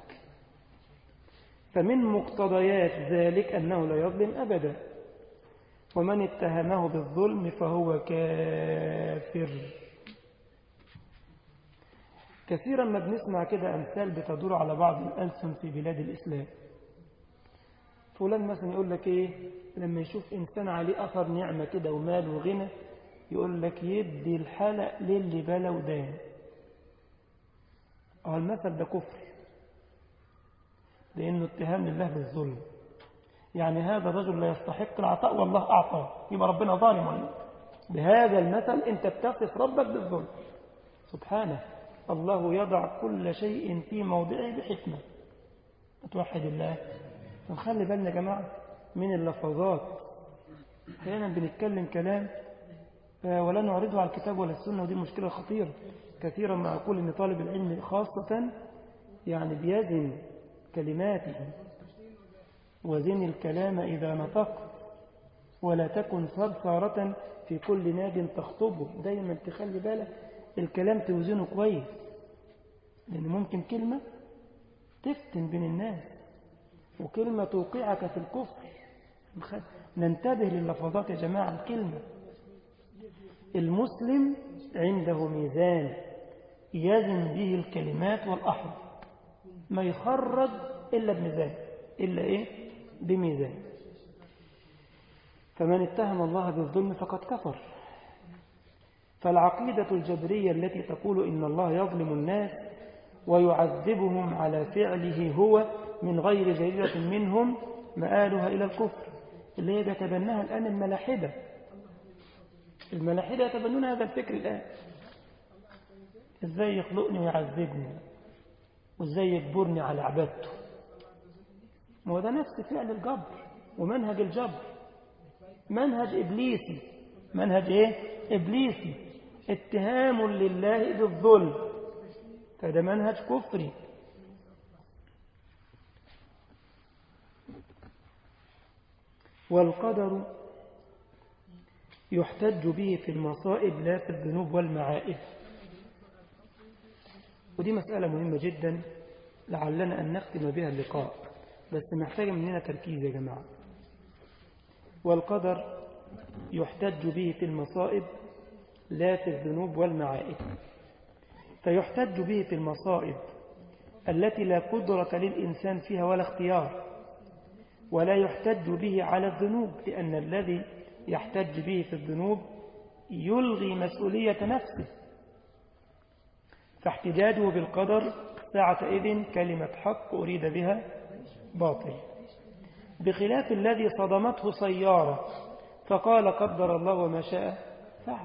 S1: فمن مقتضيات ذلك أنه لا يظلم أبدا، ومن اتهمه بالظلم فهو كافر. كثيرا ما بنسمع كده أمثال بتدور على بعض الألسن في بلاد الإسلام. فلان مثلا يقول لك إيه لما يشوف إنسان عليه أثر نعمة كده ومال وغنى، يقول لك يدي الحلق للي بلا ودان. المثل ده كفر، لأنه اتهام لله بالظلم. يعني هذا الرجل لا يستحق العطاء والله أعطاه، يبقى ربنا ظالم عليه. بهذا المثل أنت بتصف ربك بالظلم. سبحانه، الله يضع كل شيء في موضعه بحكمة. توحد الله. ونخلي بالنا يا جماعة من اللفظات. أحيانا بنتكلم كلام ولا نعرضه على الكتاب ولا السنة، ودي مشكلة خطيرة. كثيرا ما أقول أن طالب العلم خاصة يعني بيزن كلماته، وزن الكلام إذا نطق، ولا تكن صرصارة في كل ناد تخطبه. دايما تخلي بالك الكلام توزنه كويس، لأن ممكن كلمة تفتن بين الناس وكلمة توقعك في الكفر. ننتبه لللفظات يا جماعة. الكلمة، المسلم عنده ميزان يزن به الكلمات والأحرف، ما يخرج إلا بميزان، إلا إيه؟ بميزان. فمن اتهم الله بالظلم فقد كفر. فالعقيدة الجبرية التي تقول إن الله يظلم الناس ويعذبهم على فعله هو من غير جريرة منهم مآلها إلى الكفر، اللي هي يتبناها الآن الملاحدة. الملاحدة يتبنون هذا الفكر الآن. إزاي يخلقني ويعذبني، وإزاي يجبرني على عبادته. ما هو ده نفس فعل الجبر ومنهج الجبر، منهج إبليسي. منهج إيه؟ إبليسي، اتهام لله بالظلم، فده منهج كفري. والقدر يحتج به في المصائب لا في الذنوب والمعائب. ودي مسألة مهمة جدا لعلنا أن نختم بها اللقاء، بس محتاجة مننا تركيز يا جماعة. والقدر يحتج به في المصائب لا في الذنوب والمعائب. فيحتج به في المصائب التي لا قدرة للإنسان فيها ولا اختيار، ولا يحتج به على الذنوب، لأن الذي يحتج به في الذنوب يلغي مسؤولية نفسه، فاحتجاجه بالقدر ساعتئذ كلمة حق أريد بها باطل، بخلاف الذي صدمته سيارة فقال قدر الله وما شاء فعل.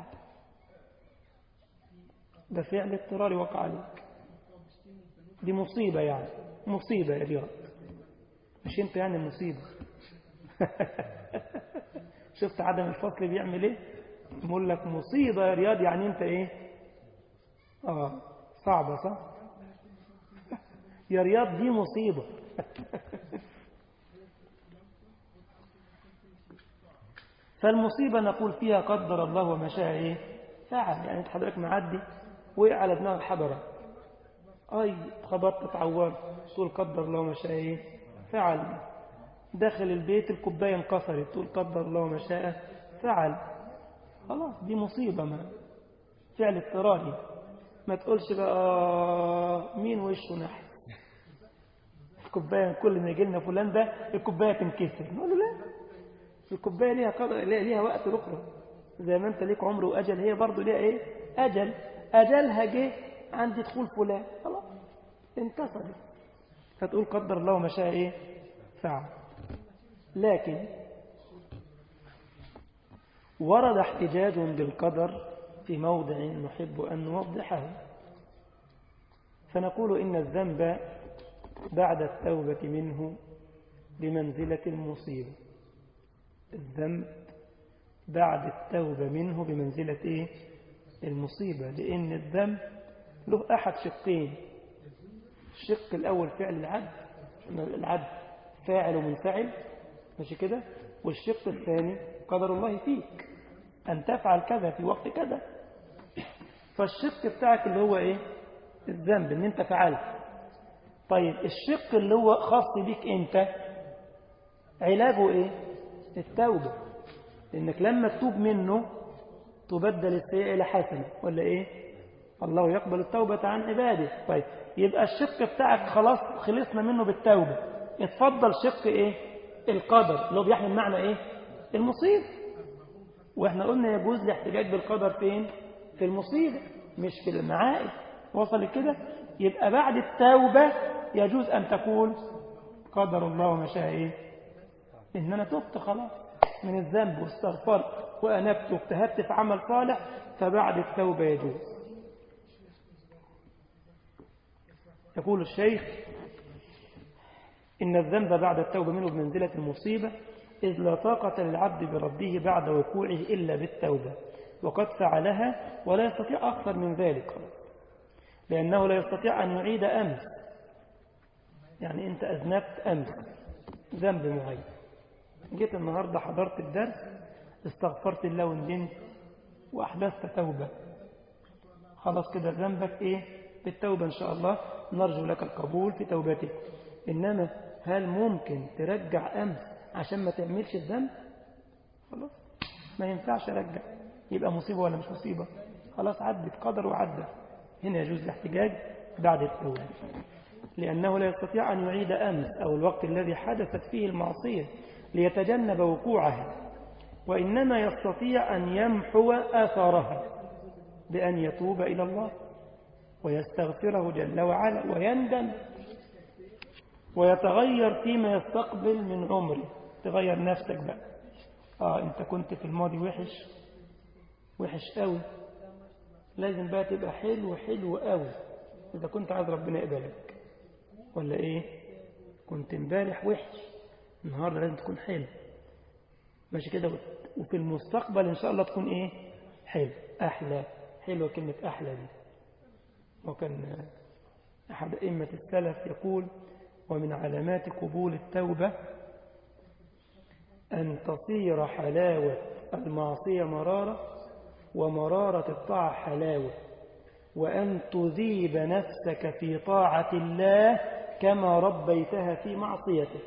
S1: ده فعل اضطراري وقع عليك، دي مصيبة، يعني مصيبة يا رياض، مش انت يعني المصيبة. شفت عدم الفصل بيعمل ايه؟ بقول لك مصيبة يا رياض، يعني أنت إيه؟ صعبة صح؟ يا رياض دي مصيبة. فالمصيبة نقول فيها قدر الله وما شاء إيه؟ فعل. يعني أنت حضرتك معدي وقع على دماغك حجرة، خبطت اتعورت، تقول قدر الله وما شاء إيه؟ فعل. داخل البيت الكوباية انكسرت، تقول قدر الله وما شاء فعل. خلاص دي مصيبة، ما فعل اضطراري. ما تقولش بقى مين وشه نحس، الكوباية كل ما يجي لنا فلان ده الكوباية تنكسر. نقول له لا، الكوباية ليها قدر، ليها وقت أخرى. زي ما أنت ليك عمر وأجل، هي برضو ليها إيه؟ أجلها جه عند دخول فلان، خلاص انكسرت. فتقول قدر الله وما شاء إيه؟ فعل. لكن ورد احتجاج بالقدر في موضع نحب أن نوضحه، فنقول إن الذنب بعد التوبة منه بمنزلة المصيبة. الذنب بعد التوبة منه بمنزلة إيه؟ المصيبة. لأن الذنب له أحد شقين. الشق الأول فعل العبد، العبد فاعل ومنفعل، ماشي كده. والشق الثاني قدر الله فيك أن تفعل كذا في وقت كذا. فالشق بتاعك اللي هو إيه؟ الذنب، إن أنت فعلت. طيب الشق اللي هو خاص بيك أنت علاجه إيه؟ التوبة. لأنك لما تتوب منه تبدل السيئة إلى حسنة، ولا إيه؟ الله يقبل التوبة عن عباده. طيب يبقى الشق بتاعك خلاص خلصنا منه بالتوبة. اتفضل شق إيه؟ القدر، اللي هو بيحمل معنى إيه؟ المصيبة. وإحنا قلنا يجوز الاحتجاج بالقدر فين؟ في المصيبة مش في المعائب. وصل كده؟ يبقى بعد التوبة يجوز أن تقول قدر الله وما شاء إيه؟ إن أنا تبت خلاص من الذنب واستغفرت وأنبت واجتهدت في عمل صالح، فبعد التوبة يجوز. يقول الشيخ إن الذنب بعد التوبة منه بمنزلة المصيبة، إذ لا طاقة للعبد بربه بعد وقوعه إلا بالتوبة، وقد فعلها ولا يستطيع أكثر من ذلك، لأنه لا يستطيع أن يعيد أمس. يعني أنت أذنبت أمس ذنب معين، جيت النهاردة حضرت الدرس، استغفرت الله وندمت وأحدثت توبة، خلاص كده ذنبك إيه؟ بالتوبة إن شاء الله نرجو لك القبول في توبتك. إنما هل ممكن ترجع أمس عشان ما تعملش الذنب؟ خلاص ما ينفعش أرجع، يبقى مصيبة ولا مش مصيبة؟ خلاص عدت، قدر وعدى. هنا يجوز الاحتجاج بعد التوبة، لأنه لا يستطيع أن يعيد أمس أو الوقت الذي حدثت فيه المعصية ليتجنب وقوعها، وإنما يستطيع أن يمحو آثارها بأن يتوب إلى الله ويستغفره جل وعلا ويندم ويتغير فيما يستقبل من عمره. تغير نفسك بقى. أنت كنت في الماضي وحش قوي، لازم بقى تبقى حلو قوي إذا كنت عايز ربنا يقبلك، ولا إيه؟ كنت امبارح وحش، النهاردة لازم تكون حلو، ماشي كده. وفي المستقبل إن شاء الله تكون إيه؟ حلو، أحلى. حلوة كلمة أحلى دي. وكان أحد أئمة السلف يقول: ومن علامات قبول التوبة أن تصير حلاوة المعصية مرارة، ومرارة الطاعة حلاوة، وأن تذيب نفسك في طاعة الله كما ربيتها في معصيته.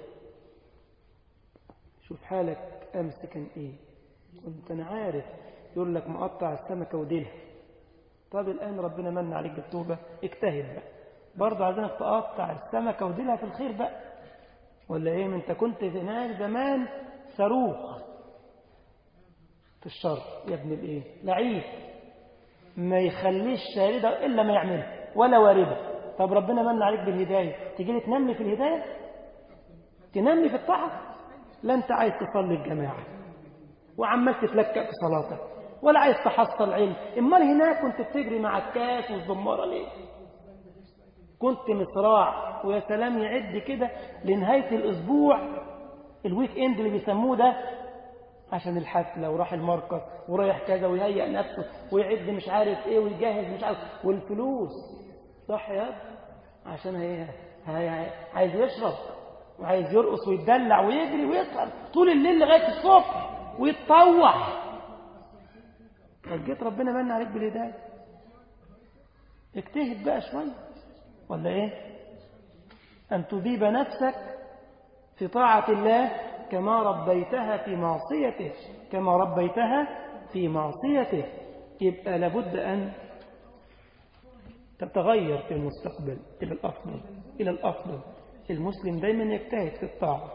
S1: شوف حالك أمس كان إيه؟ كنت أنا عارف، يقول لك مقطع السمكة وديلها. طب الآن ربنا من عليك بالتوبة، اجتهد بقى، برضه عايزينك تقطع السمكة وديلها في الخير بقى، ولا إيه؟ أنت كنت زمان صاروخ في الشر يا ابن الإيه، لعيب ما يخليش شاردة إلا ما يعملها ولا واردة. طب ربنا من عليك بالهداية، تيجي لي تنمي في الهداية، تنمي في الطاعة؟ لا أنت عايز تصلي الجماعة وعمال تتلكأ في صلاتك، ولا عايز تحصل علم. امال هناك كنت بتجري مع الكاس والزمارة ليه؟ كنت مصراع، ويا سلام يعد كده لنهاية الأسبوع، الويك إند اللي بيسموه ده، عشان الحفلة وراح المركز ورايح كذا ويهيئ نفسه ويعد مش عارف ايه ويجهز مش عارف والفلوس صح يا ابني عشان عايز يشرب وعايز يرقص ويتدلع ويجري ويسهر طول الليل لغاية الصبح ويتطوح. جيت ربنا من عليك بالهداية اجتهد بقى شوية ولا ايه؟ أن تذيب نفسك في طاعة الله كما ربيتها في معصيته كما ربيتها في معصيته. يبقى لابد أن تتغير في المستقبل إلى الأفضل إلى الأفضل. المسلم دايما يجتهد في الطاعة.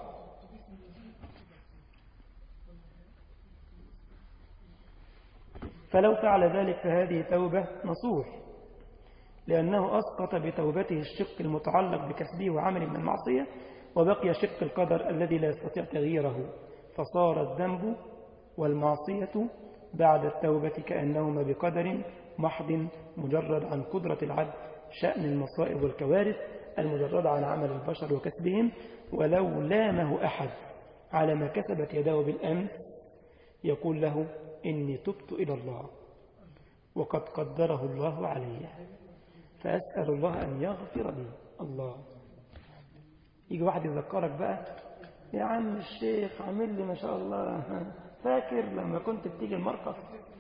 S1: فلو فعل ذلك فهذه توبة نصوح، لأنه أسقط بتوبته الشق المتعلق بكسبه وعمل من المعصية، وبقي شق القدر الذي لا يستطيع تغييره، فصار الذنب والمعصية بعد التوبة كأنهما بقدر محض مجرد عن قدرة العبد، شأن المصائب والكوارث المجردة عن عمل البشر وكسبهم. ولو لامه أحد على ما كسبت يداه بالأمس يقول له إني تبت إلى الله وقد قدره الله علي فأسأل الله أن يغفر لي. الله يجي واحد يذكرك بقى يا عم الشيخ عامل لي ما شاء الله فاكر لما كنت بتيجي المركز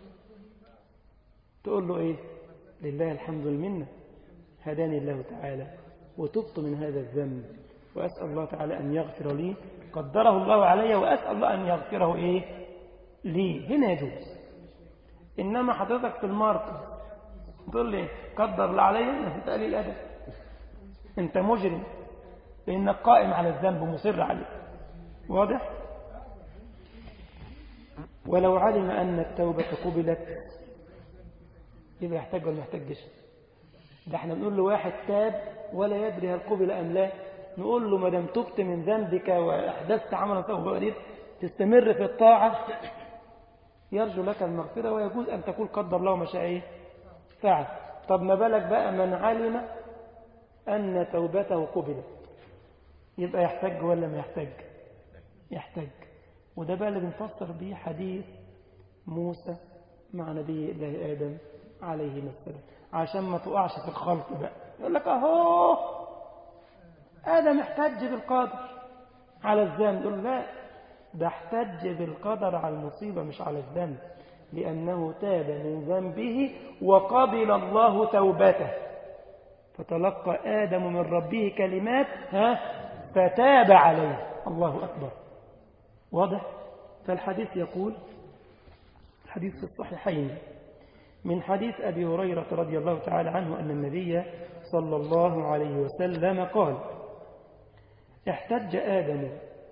S1: تقول له إيه؟ لله الحمد والمنة هداني الله تعالى وتبت من هذا الذنب وأسأل الله تعالى أن يغفر لي قدره الله علي وأسأل الله أن يغفره إيه لي. هنا يجوز. إنما حضرتك في المركز تقول لي قدر الله علي ما في تقليل الأدب، أنت مجرم لأنك قائم على الذنب ومصر عليه. واضح؟ ولو علم أن التوبة قبلت يبقى يحتاج ولا ما يحتاجش؟ ده احنا بنقول له واحد تاب ولا يدري هل قبل أم لا، نقول له ما دام تبت من ذنبك وأحدثت عملا توبة جديد تستمر في الطاعة يرجو لك المغفرة ويجوز أن تقول قدر الله ما شاء إيه فعل. طب ما بالك بقى من علم أن توبته قبلت يبقى يحتاج ولا ما يحتاج؟ يحتاج. وده بقى اللي بنفسر به حديث موسى مع نبي الله آدم عليه السلام عشان ما تقعش في الخلط بقى. يقول لك أهو آدم احتج بالقدر على الذنب، يقول لا ده احتج بالقدر على المصيبة مش على الذنب، لأنه تاب من ذنبه وقبل الله توبته فتلقى آدم من ربه كلمات فتاب عليه. الله أكبر. واضح؟ فالحديث يقول حديث في الصحيحين من حديث أبي هريرة رضي الله تعالى عنه أن النبي صلى الله عليه وسلم قال احتج آدم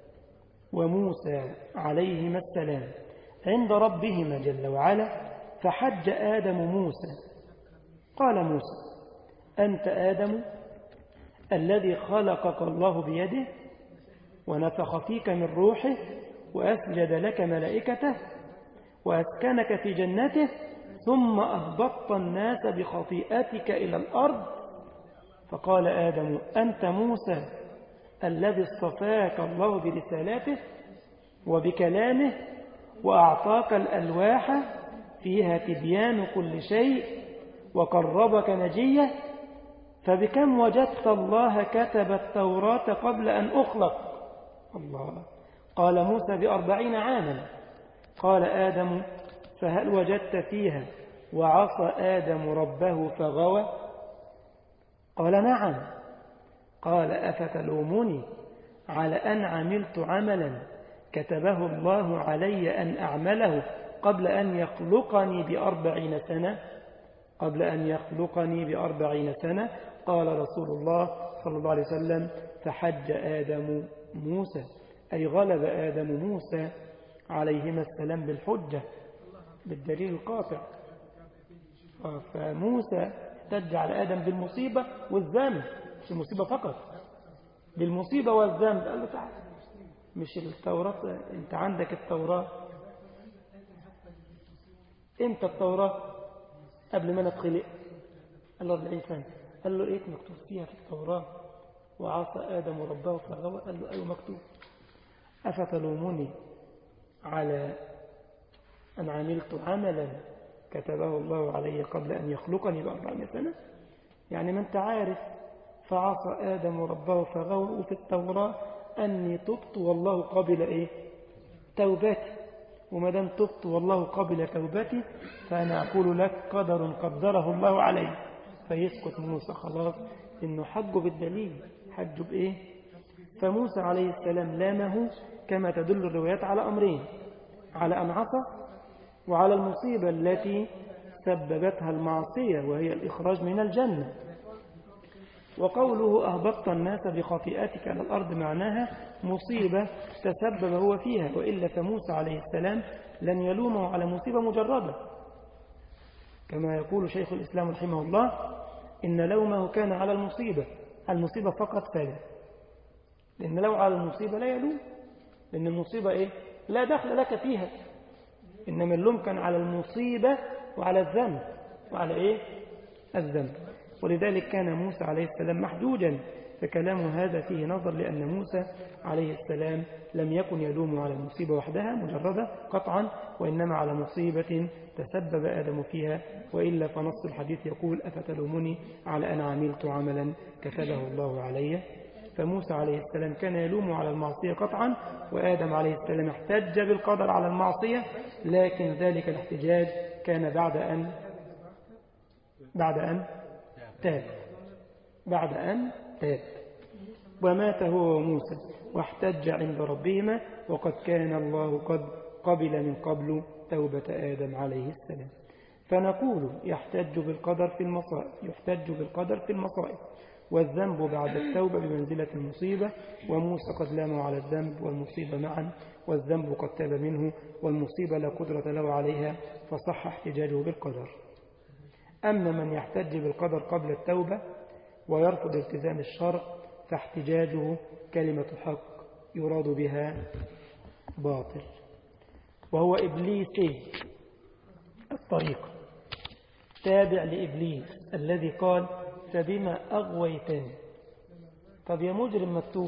S1: وموسى عليهما السلام عند ربهما جل وعلا فحج آدم موسى قال موسى أنت آدم الذي خلقك الله بيده ونفخ فيك من روحه وأسجد لك ملائكته وأسكنك في جنته ثم أهبطت الناس بخطيئتك إلى الأرض. فقال آدم أنت موسى الذي اصطفاك الله برسالاته وبكلامه وأعطاك الألواح فيها تبيان كل شيء وقربك نجية، فبكم وجدت الله كتب التوراة قبل أن أخلق؟ الله. قال موسى ب40 عاما. قال آدم فهل وجدت فيها وعصى آدم ربه فغوى؟ قال نعم. قال أفتلومني على أن عملت عملا كتبه الله علي أن أعمله قبل أن يخلقني ب40 سنة؟ قبل أن يخلقني ب40 سنة. قال رسول الله صلى الله عليه وسلم فحج آدم موسى، أي غلب آدم موسى عليهما السلام بالحجة بالدليل القاطع. فموسى احتج على آدم بالمصيبة والذنب، مش المصيبة فقط، بالمصيبة والذنب. قال له تعال مش التوراة، انت عندك التوراة امتى التوراة؟ قبل ما انا اتخلق. قال له 40 سنة. قال له ايه مكتوب فيها في التوراة وعصى آدم ربه فغوى؟ قال له ايوه مكتوب. أفتلومني على أن عملت عملا كتبه الله علي قبل أن يخلقني ب400 سنة. يعني ما أنت عارف فعصى آدم ربه فغوى، وفي التوراة أني تبت والله قبل إيه؟ توبتي. وما دام تبت والله قبل توبتي فأنا أقول لك قدر قدره الله عليه. فيسكت موسى خلاص، إنه حجه بالدليل. حجه بإيه؟ فموسى عليه السلام لامه كما تدل الروايات على أمرين: على أن عصى، وعلى المصيبة التي سببتها المعصية وهي الإخراج من الجنة. وقوله أهبطت الناس بخطيئتك على الأرض معناها مصيبة تسبب هو فيها، وإلا فموسى عليه السلام لن يلومه على مصيبة مجردة، كما يقول شيخ الإسلام رحمه الله: إن لومه كان على المصيبة فقط فلا، لأن لو على المصيبة لا يلوم، لأن المصيبة إيه؟ لا دخل لك فيها، إنما اللوم كان على المصيبة وعلى الذنب، وعلى إيه؟ الذنب. ولذلك كان موسى عليه السلام محجوجا، فكلامه هذا فيه نظر، لأن موسى عليه السلام لم يكن يلوم على المصيبة وحدها مجردة قطعا، وإنما على مصيبة تسبب آدم فيها، وإلا فنص الحديث يقول: أفتلومني على أن عملت عملا كتبه الله علي. فموسى عليه السلام كان يلوم على المعصية قطعا، وآدم عليه السلام احتج بالقدر على المعصية، لكن ذلك الاحتجاج كان بعد أن تاب ومات هو وموسى واحتج عند ربهما، وقد كان الله قد قبل من قبل توبة آدم عليه السلام. فنقول يحتج بالقدر في المصائب، والذنب بعد التوبة بمنزلة المصيبة، وموسى قد لامه على الذنب والمصيبة معا، والذنب قد تاب منه، والمصيبة لا قدرة له عليها، فصح احتجاجه بالقدر. أما من يحتج بالقدر قبل التوبة ويرفض التزام الشرع فاحتجاجه كلمة حق يراد بها باطل، وهو إبليسي الطريقة، تابع لإبليس الذي قال: فبما أغويتني. طب يا مجرم مكتوب،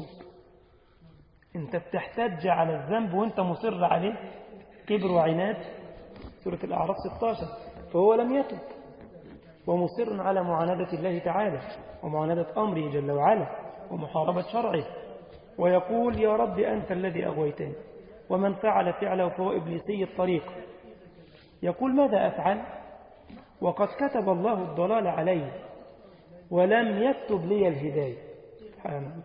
S1: انت بتحتج على الذنب وانت مصر عليه، كبر وعناد، سورة الأعراف 16. فهو لم يتب ومصر على معاندة الله تعالى ومعاندة أمره جل وعلا ومحاربة شرعه، ويقول: يا رب أنت الذي أغويتني. ومن فعل فعله فهو إبليسي الطريق، يقول: ماذا أفعل وقد كتب الله الضلال علي ولم يكتب لي الهداية؟ سبحان الله.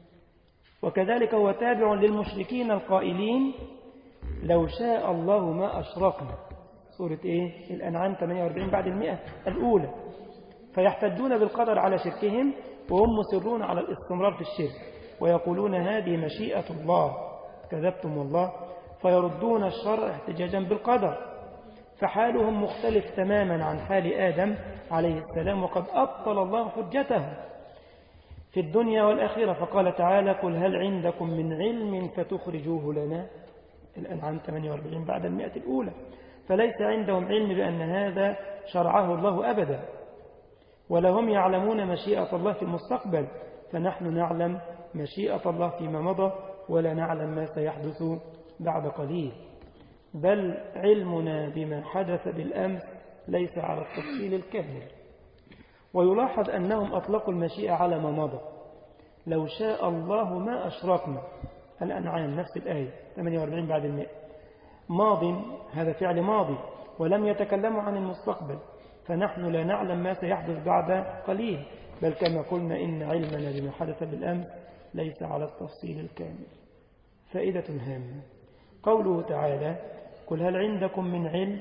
S1: وكذلك هو تابع للمشركين القائلين: لو شاء الله ما أشركنا. سورة إيه؟ الأنعام 48 بعد 100 الأولى. فيحتجون بالقدر على شركهم وهم مصرون على الاستمرار في الشرك، ويقولون: هذه مشيئة الله، كذبتم والله. فيردون الشرع احتجاجا بالقدر، فحالهم مختلف تماما عن حال آدم عليه السلام، وقد أبطل الله حجته في الدنيا والآخرة. فقال تعالى: قل هل عندكم من علم فتخرجوه لنا. الأنعام 48 بعد 100 الأولى. فليس عندهم علم بأن هذا شرعه الله أبدا، ولا هم يعلمون مشيئة الله في المستقبل، فنحن نعلم مشيئة الله فيما مضى، ولا نعلم ما سيحدث بعد قليل. بل علمنا بما حدث بالأمس ليس على التفصيل الكامل. ويلاحظ أنهم أطلقوا المشيئة على ما مضى: لو شاء الله ما أشركنا. الأنعام نفس الآية 48 بعد 100. ماض، هذا فعل ماضي، ولم يتكلموا عن المستقبل، فنحن لا نعلم ما سيحدث بعد قليل، بل كما قلنا إن علمنا بما حدث بالأمس ليس على التفصيل الكامل. فائدة هامة: قوله تعالى: قل هل عندكم من علم،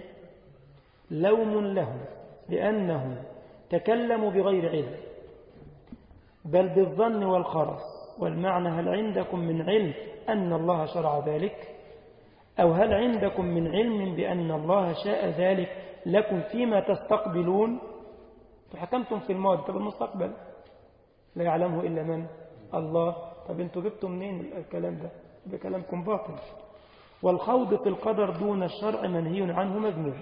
S1: لوم لهم لأنهم تكلموا بغير علم، بل بالظن والخرص. والمعنى: هل عندكم من علم أن الله شرع ذلك، أو هل عندكم من علم بأن الله شاء ذلك لكم فيما تستقبلون. فحكمتم في الماضي، طب المستقبل لا يعلمه إلا من؟ الله. طب انتوا جبتوا منين الكلام ده؟ بكلامكم باطل. والخوض في القدر دون الشرع منهي عنه مذموم.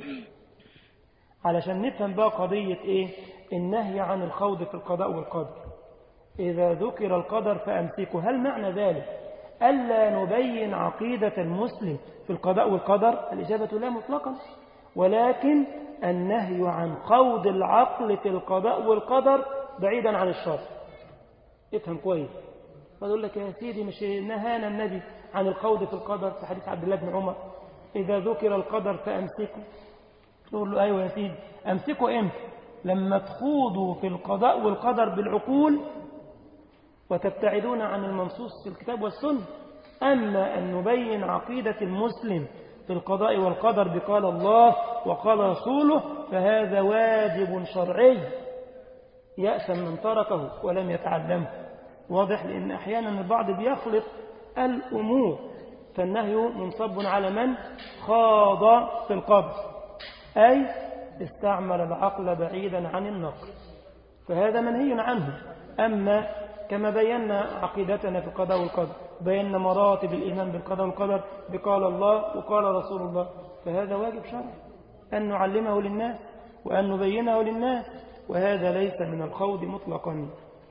S1: علشان نفهم بقى قضية إيه؟ النهي عن الخوض في القضاء والقدر. إذا ذكر القدر فأمسكوا، هل معنى ذلك ألا نبين عقيدة المسلم في القضاء والقدر؟ الإجابة لا مطلقا، ولكن النهي عن خوض العقل في القضاء والقدر بعيدا عن الشرع. افهم كويس. فأقول لك يا سيدي مش نهانا النبي عن الخوض في القدر في حديث عبد الله بن عمر إذا ذكر القدر فأمسكوا؟ تقول له أيوة يا سيدي، أمسكوا إمتى؟ لما تخوضوا في القضاء والقدر بالعقول وتبتعدون عن المنصوص في الكتاب والسنة. أما أن نبين عقيدة المسلم في القضاء والقدر بقال الله وقال رسوله فهذا واجب شرعي يأثم من تركه ولم يتعلمه. واضح؟ لأن أحيانا البعض بيخلط الأمور، فالنهي منصب على من خاض في القدر أي استعمل العقل بعيدا عن النقل، فهذا منهي عنه. أما كما بينا عقيدتنا في القضاء والقدر، بينا مراتب الإيمان بالقضاء والقدر بقال الله وقال رسول الله، فهذا واجب شرعي أن نعلمه للناس وأن نبينه للناس، وهذا ليس من الخوض مطلقا.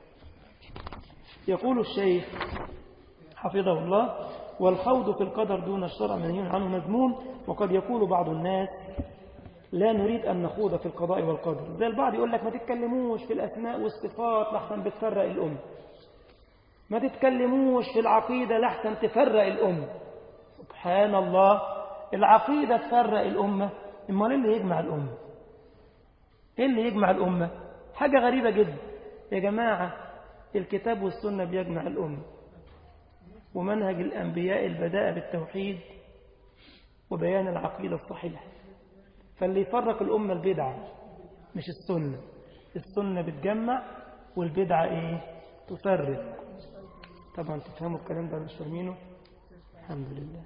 S1: يقول الشيخ حفظه الله: والخوض في القدر دون الشرع منهي عنه مذموم. وقد يقول بعض الناس لا نريد أن نخوض في القضاء والقدر، زي البعض يقول لك ما تتكلموش في الأسماء والصفات لحسن بتفرق الأمة، ما تتكلموش في العقيدة لحسن تفرق الأمة. سبحان الله، العقيدة تفرق الأمة؟ امال ايه اللي يجمع الأمة؟ ايه اللي يجمع الأمة؟ حاجة غريبة جدا يا جماعة. الكتاب والسنة بيجمع الأمة، ومنهج الأنبياء البداء بالتوحيد وبيان العقيدة الصحيحة. فاللي يفرق الأمة البدعة مش السنة. السنة بتجمع والبدعة ايه؟ تفرق. طبعا تفهموا الكلام ده مش فاهمينه؟ الحمد لله.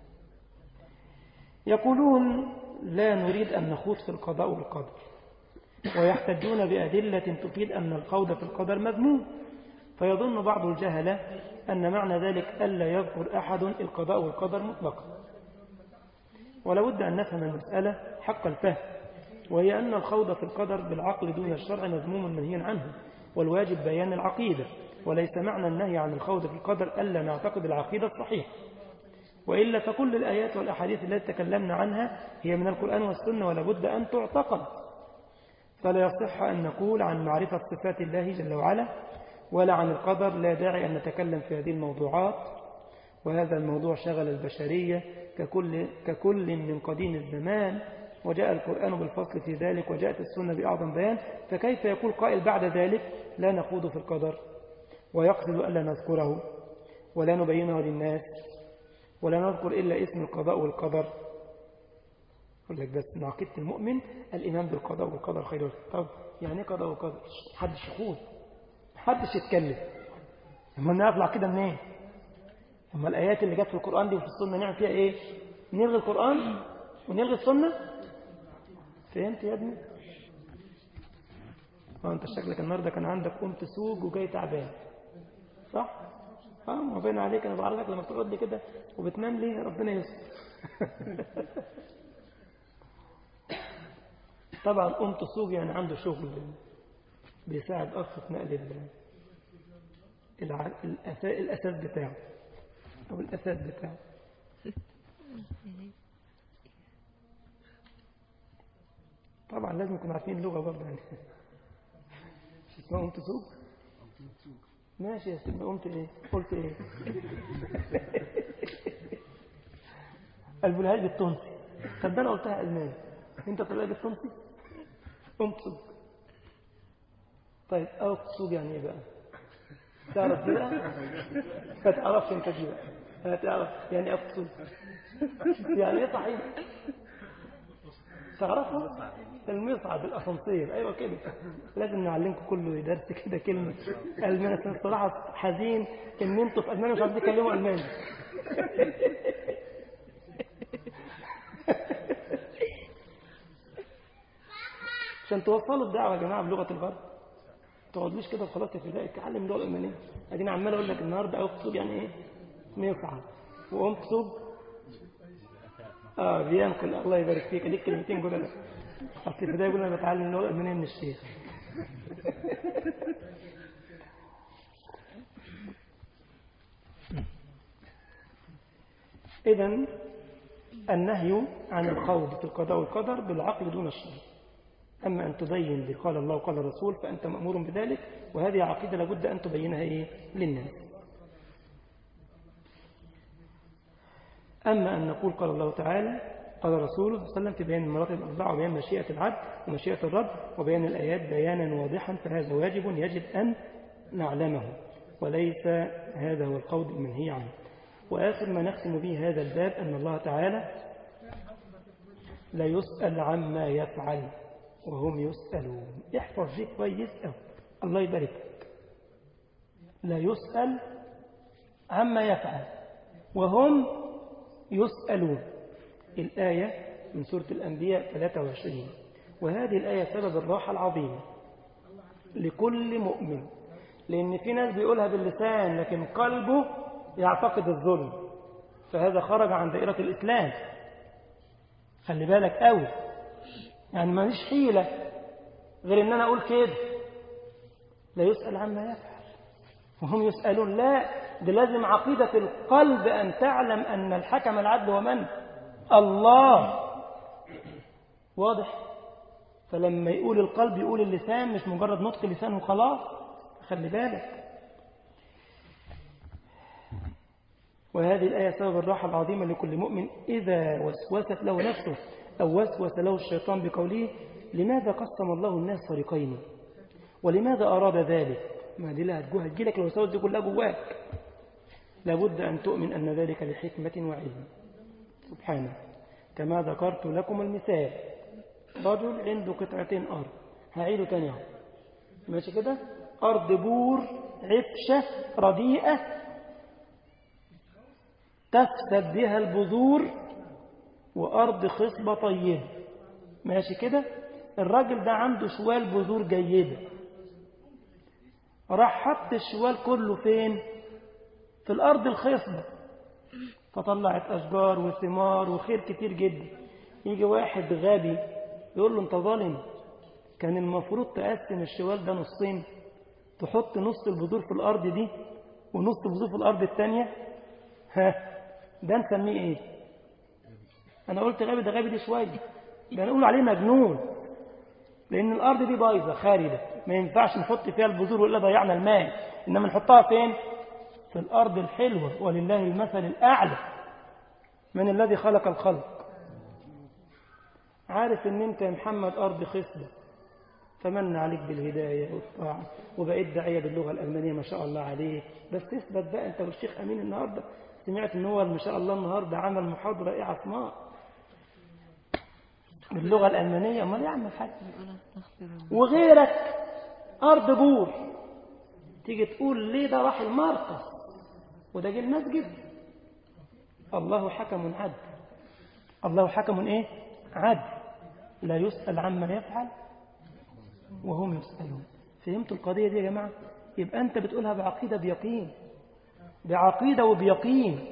S1: يقولون لا نريد أن نخوض في القضاء والقدر، ويحتجون بأدلة تفيد أن الخوض في القدر مذموم، فيظن بعض الجهلة أن معنى ذلك ألا يذكر أحد القضاء والقدر مطلقا. ولابد أن نفهم المسألة حق الفهم، وهي أن الخوض في القدر بالعقل دون الشرع مذموم منهي عنه، والواجب بيان العقيدة، وليس معنى النهي عن الخوض في القدر ألا نعتقد العقيدة الصحيحة، وإلا فكل الآيات والأحاديث التي تكلمنا عنها هي من القرآن والسنة ولا بد أن تعتقد. فلا يصح أن نقول عن معرفة صفات الله جل وعلا ولا عن القدر لا داعي أن نتكلم في هذه الموضوعات، وهذا الموضوع شغل البشرية ككل من قديم الزمان، وجاء القرآن بالفصل في ذلك وجاءت السنة بأعظم بيان. فكيف يقول قائل بعد ذلك لا نخوض في القدر ويقصد ألا نذكره ولا نبينه للناس ولا نذكر إلا اسم القضاء والقدر؟ يقول لك بس عقيدة المؤمن الإيمان بالقضاء والقدر خير وشر. طب يعني قضاء وقدر؟ محدش يخوض، محدش يتكلم. اما نعرف العقيدة منين؟ اما الآيات اللي جت في القرآن دي وفي السنة نعمل فيها ايه؟ نلغي القرآن ونلغي السنة؟ فهمت يا ابني؟ انت شكلك النهارده كان عندك قمت سوق وجاي تعبان، صح؟ ما باين عليك. انا بعرفك لما بتقعد لي كده وبتنام ليه، ربنا يستر. طبعا قمت سوق يعني عنده شغل بيساعد أخ في نقل الأساس بتاعه أو الأساس بتاعه. طبعا لازم نكون عارفين اللغة برضه يعني. مش اسمها قمت سوق؟ ماشي يا سيدنا. قمت ايه؟ قلت ايه؟ قلبوا لي بالتونسي. طب ده انا قلتها الماني، انت طلعت بالتونسي؟ قمت سوق. طيب قمت سوق يعني ايه بقى؟ تعرف دي بقى؟ ما تعرفش انت دي بقى؟ هتعرف يعني قمت سوق يعني ايه؟ صحيح تعرفوا المصعد الاسانسير. ايوه كده. لازم نعلمكم كل درس كده كلمه الماني. الصراحه حزين ان انتوا في المانيا مش عارفين تتكلموا الماني. عشان توصلوا الدعوه يا جماعه بلغه الغرب، ما تقعدوش كده وخلاص يا فدائي تعلم اللغه الالمانيه. ادينا عمال اقول لك النهارده قمت سوق يعني ايه؟ مصعد وقمت سوق بينقل. الله يبارك فيك. ليك كلمتين قول لك. اصل في ده يقول انا بتعلم اللغه الالمانيه من الشيخ. إذن النهي عن الخوض في القضاء والقدر بالعقل دون الشرع. أما أن تبين لي قال الله وقال الرسول فأنت مأمور بذلك، وهذه عقيدة لابد أن تبينها للناس. أما أن نقول قال الله تعالى قال رسوله صلى الله عليه وسلم في بيان المراتب الأربعة وبيان مشيئة العبد ومشيئة الرب وبيان الآيات بيانا واضحا، فهذا واجب يجب أن نعلمه، وليس هذا هو القول المنهي عنه. وآخر ما نختم به هذا الباب أن الله تعالى لا يسأل عما يفعل وهم يسألون. احفظ دي كويس أوي، الله يبارك لك. لا يسأل عما يفعل وهم يسألون. الآية من سورة الأنبياء 23، وهذه الآية سبب الراحة العظيمة لكل مؤمن، لأن في ناس بيقولها باللسان لكن قلبه يعتقد الظلم، فهذا خرج عن دائرة الإسلام. خلي بالك قوي، يعني ما فيش حيلة غير ان انا اقول كده لا يسأل عما يفعل وهم يسألون. لا، ده لازم عقيدة القلب أن تعلم أن الحكم العدل ومن الله. واضح؟ فلما يقول القلب يقول اللسان، مش مجرد نطق لسان وخلاص. خلي بالك. وهذه الآية سبب الراحة العظيمة لكل مؤمن إذا وسوست له نفسه أو وسوس له الشيطان بقوله لماذا قسم الله الناس فريقين ولماذا أراد ذلك. ما دي لها هتجيلك الوساوس دي كلها جواك. لابد أن تؤمن أن ذلك لحكمة وعلم سبحانه. كما ذكرت لكم المثال، رجل عنده قطعتين أرض، هعيده تاني اهو، ماشي كده، أرض بور عفشة رديئة تفسد بها البذور، وأرض خصبة طيبة، ماشي كده. الراجل ده عنده شوال بذور جيدة، راح حط الشوال كله فين؟ في الأرض الخصبة، فطلعت أشجار وثمار وخير كتير جدا. يجي واحد غبي يقول له أنت ظالم، كان المفروض تقسم الشوال ده نصين، تحط نص البذور في الأرض دي ونص البذور في الأرض التانية. ده نسميه إيه؟ أنا قلت غبي، ده غبي دي شوية، ده نقول عليه مجنون، لأن الأرض دي بايظة خاربة، ما ينفعش نحط فيها البذور وإلا ضيعنا المال، إنما نحطها فين؟ في الأرض الحلوة. ولله المثل الأعلى. من الذي خلق الخلق؟ عارف إن أنت يا محمد أرض خصبة، فمن عليك بالهداية والطاعة، وبقيت داعية باللغة الألمانية ما شاء الله عليك. بس اثبت بقى أنت والشيخ أمين. النهاردة سمعت إن هو ما شاء الله النهاردة عمل محاضرة إيه عصماء باللغة الألمانية. أمال يعمل حاجة. وغيرك أرض بور، تيجي تقول ليه ده راح المرقص وده جه المسجد. الله حكم عدل. الله حكم إيه؟ عدل. لا يسأل عما يفعل وهم يسألون. فهمتوا القضية دي يا جماعة؟ يبقى أنت بتقولها بعقيدة بيقين، بعقيدة وبيقين.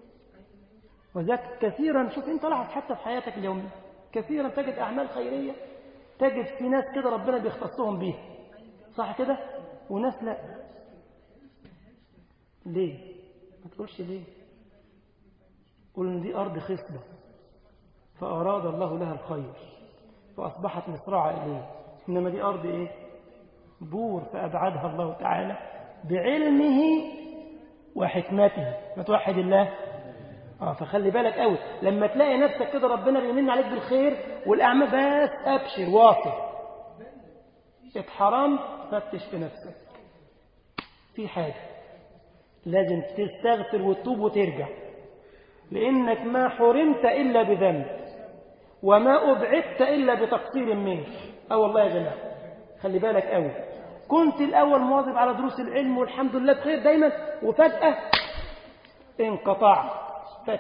S1: وذلك كثيرا شوف أنت لاحظ حتى في حياتك اليومية كثيرا تجد أعمال خيرية، تجد في ناس كده ربنا بيختصهم بيها، صح كده؟ وناس لا. ليه؟ ما تقولش ليه. قول إن دي أرض خصبة فأراد الله لها الخير فأصبحت مصرعة إليه، إنما دي أرض إيه؟ بور فأبعدها الله تعالى بعلمه وحكمته. ما توحد الله. فخلي بالك قوي لما تلاقي نفسك كده ربنا بيمن عليك بالخير والأعمال، بس أبشر واصل. اتحرمت فتش في نفسك، في حاجة لازم تستغفر وتتوب وترجع، لأنك ما حرمت إلا بذنب وما أبعدت إلا بتقصير منك. والله يا جماعة خلي بالك قوي، كنت الأول مواظب على دروس العلم والحمد لله بخير دايما، وفجأة انقطعت.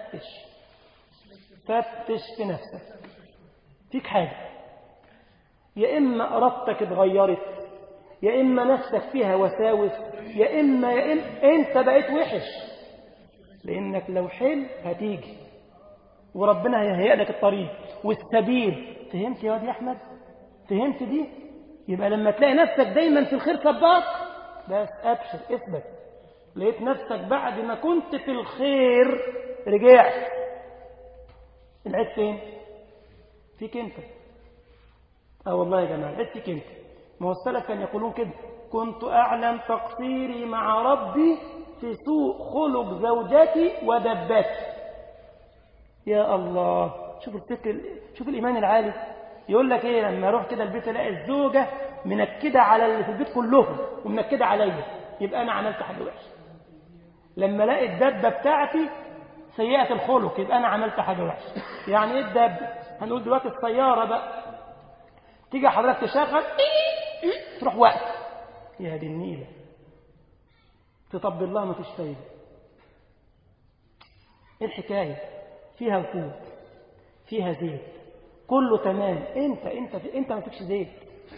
S1: فتش في نفسك، فيك حاجة، يا إما أردتك اتغيرت، يا إما نفسك فيها وساوس، يا إما أنت بقيت وحش. لأنك لو حل هتيجي وربنا هيهيئ لك الطريق والسبيل. فهمت يا واد يا أحمد؟ فهمت دي؟ يبقى لما تلاقي نفسك دايما في الخير صباط، بس أبشر اثبت. لقيت نفسك بعد ما كنت في الخير رجعت العيب فين؟ فيك أنت. والله يا جماعة العيب فيك أنت. ما هو السلف كان يقولون كده: كنت أعلم تقصيري مع ربي في سوء خلق زوجتي ودبتي. يا الله، شوف الفكر، شوف الإيمان العالي. يقول لك إيه لما أروح كده البيت ألاقي الزوجة منكدة على اللي في البيت كلهم ومنكدة عليا، يبقى أنا عملت حاجة وحشة. لما ألاقي الدبة بتاعتي سيئة الخلق يبقى أنا عملت حاجة وحشة. يعني إيه الدبة؟ هنقول دلوقتي السيارة بقى، تيجي حضرتك تشغل تروح وقت، يا دي النيلة، تطبل الله ما فيش فايدة. إيه الحكاية؟ فيها وقود، فيها زيت، كله تمام. انت ما فيكش زيت.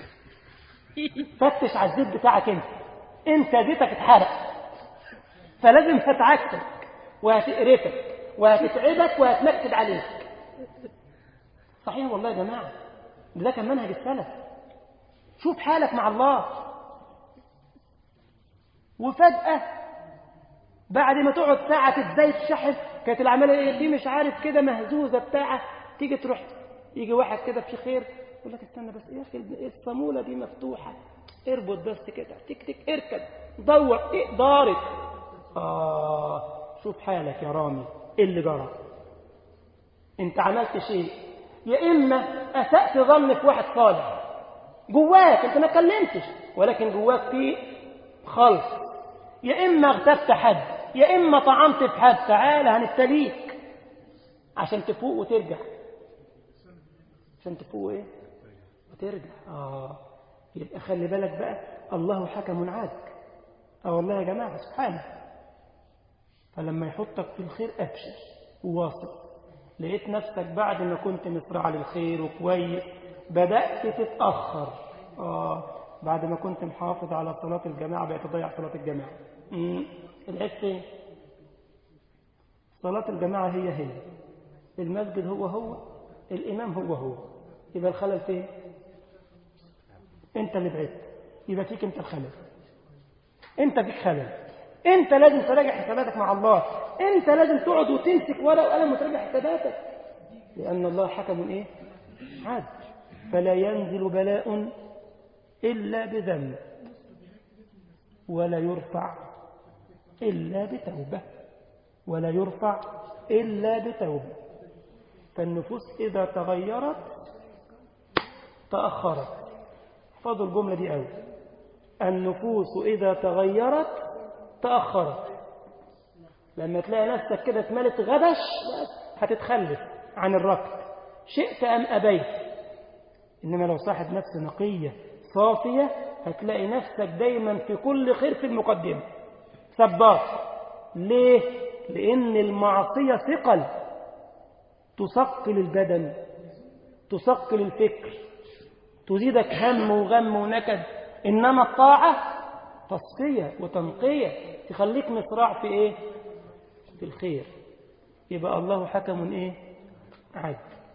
S1: فتش على الزيت بتاعك. انت زيتك اتحرق، فلازم هتعكسك وهتقرفك وهتتعبك وهتنكد عليك. صحيح والله يا جماعة، ده كان منهج السلف. شوف حالك مع الله، وفجأة بعد ما تقعد ساعة تتزايد شحن، كانت العملية دي مش عارف كده مهزوزة بتاعة، تيجي تروح يجي واحد كده في خير يقول لك استنى بس، يا أخي الصامولة دي مفتوحة، اربط بس كده، تك تك اركب دور، دارت. شوف حالك يا رامي، ايه اللي جرى؟ انت عملت شيء، يا إما أسأت ظنك واحد صالح جواك، انت ما كلمتش ولكن جواك في خلط، يا إما اغتبت حد، يا إما طعمت في حد. تعال هنبتليك عشان تفوق وترجع، عشان تفوق ايه وترجع. يبقى خلي بالك بقى، الله حكم عادل. والله يا جماعة سبحانه. فلما يحطك في الخير أبشر وواصل. لقيت نفسك بعد ما كنت مسرع للخير وكويس بدأت تتأخر. بعد ما كنت محافظ على صلاة الجماعة بقيت تضيع صلاة الجماعة. العيب فين؟ صلاة الجماعة هي المسجد هو الإمام هو، يبقى الخلل فين؟ أنت اللي بعدت، يبقى فيك أنت الخلل. أنت فيك خلل، أنت لازم تراجع حساباتك مع الله. أنت لازم تقعد وتمسك ورقة وقلم وتراجع حساباتك، لأن الله حكم عادل. فلا ينزل بلاء إلا بذنب، ولا يرفع إلا بتوبة، ولا يرفع إلا بتوبة. فالنفوس إذا تغيرت تأخرت. احفظوا الجملة دي أوي، النفوس إذا تغيرت تأخرت. لما تلاقي نفسك كده اتملت غبش هتتخلف عن الركض، شئت أم أبيت. إنما لو صاحب نفس نقية صافية هتلاقي نفسك دايما في كل خير في المقدمة سباق. ليه؟ لأن المعصية ثقل، تثقل البدن، تثقل الفكر، تزيدك هم وغم ونكد. إنما الطاعة تصفية وتنقية، تخليك مسرع في إيه؟ في الخير. يبقى الله حكم إيه؟ عدل.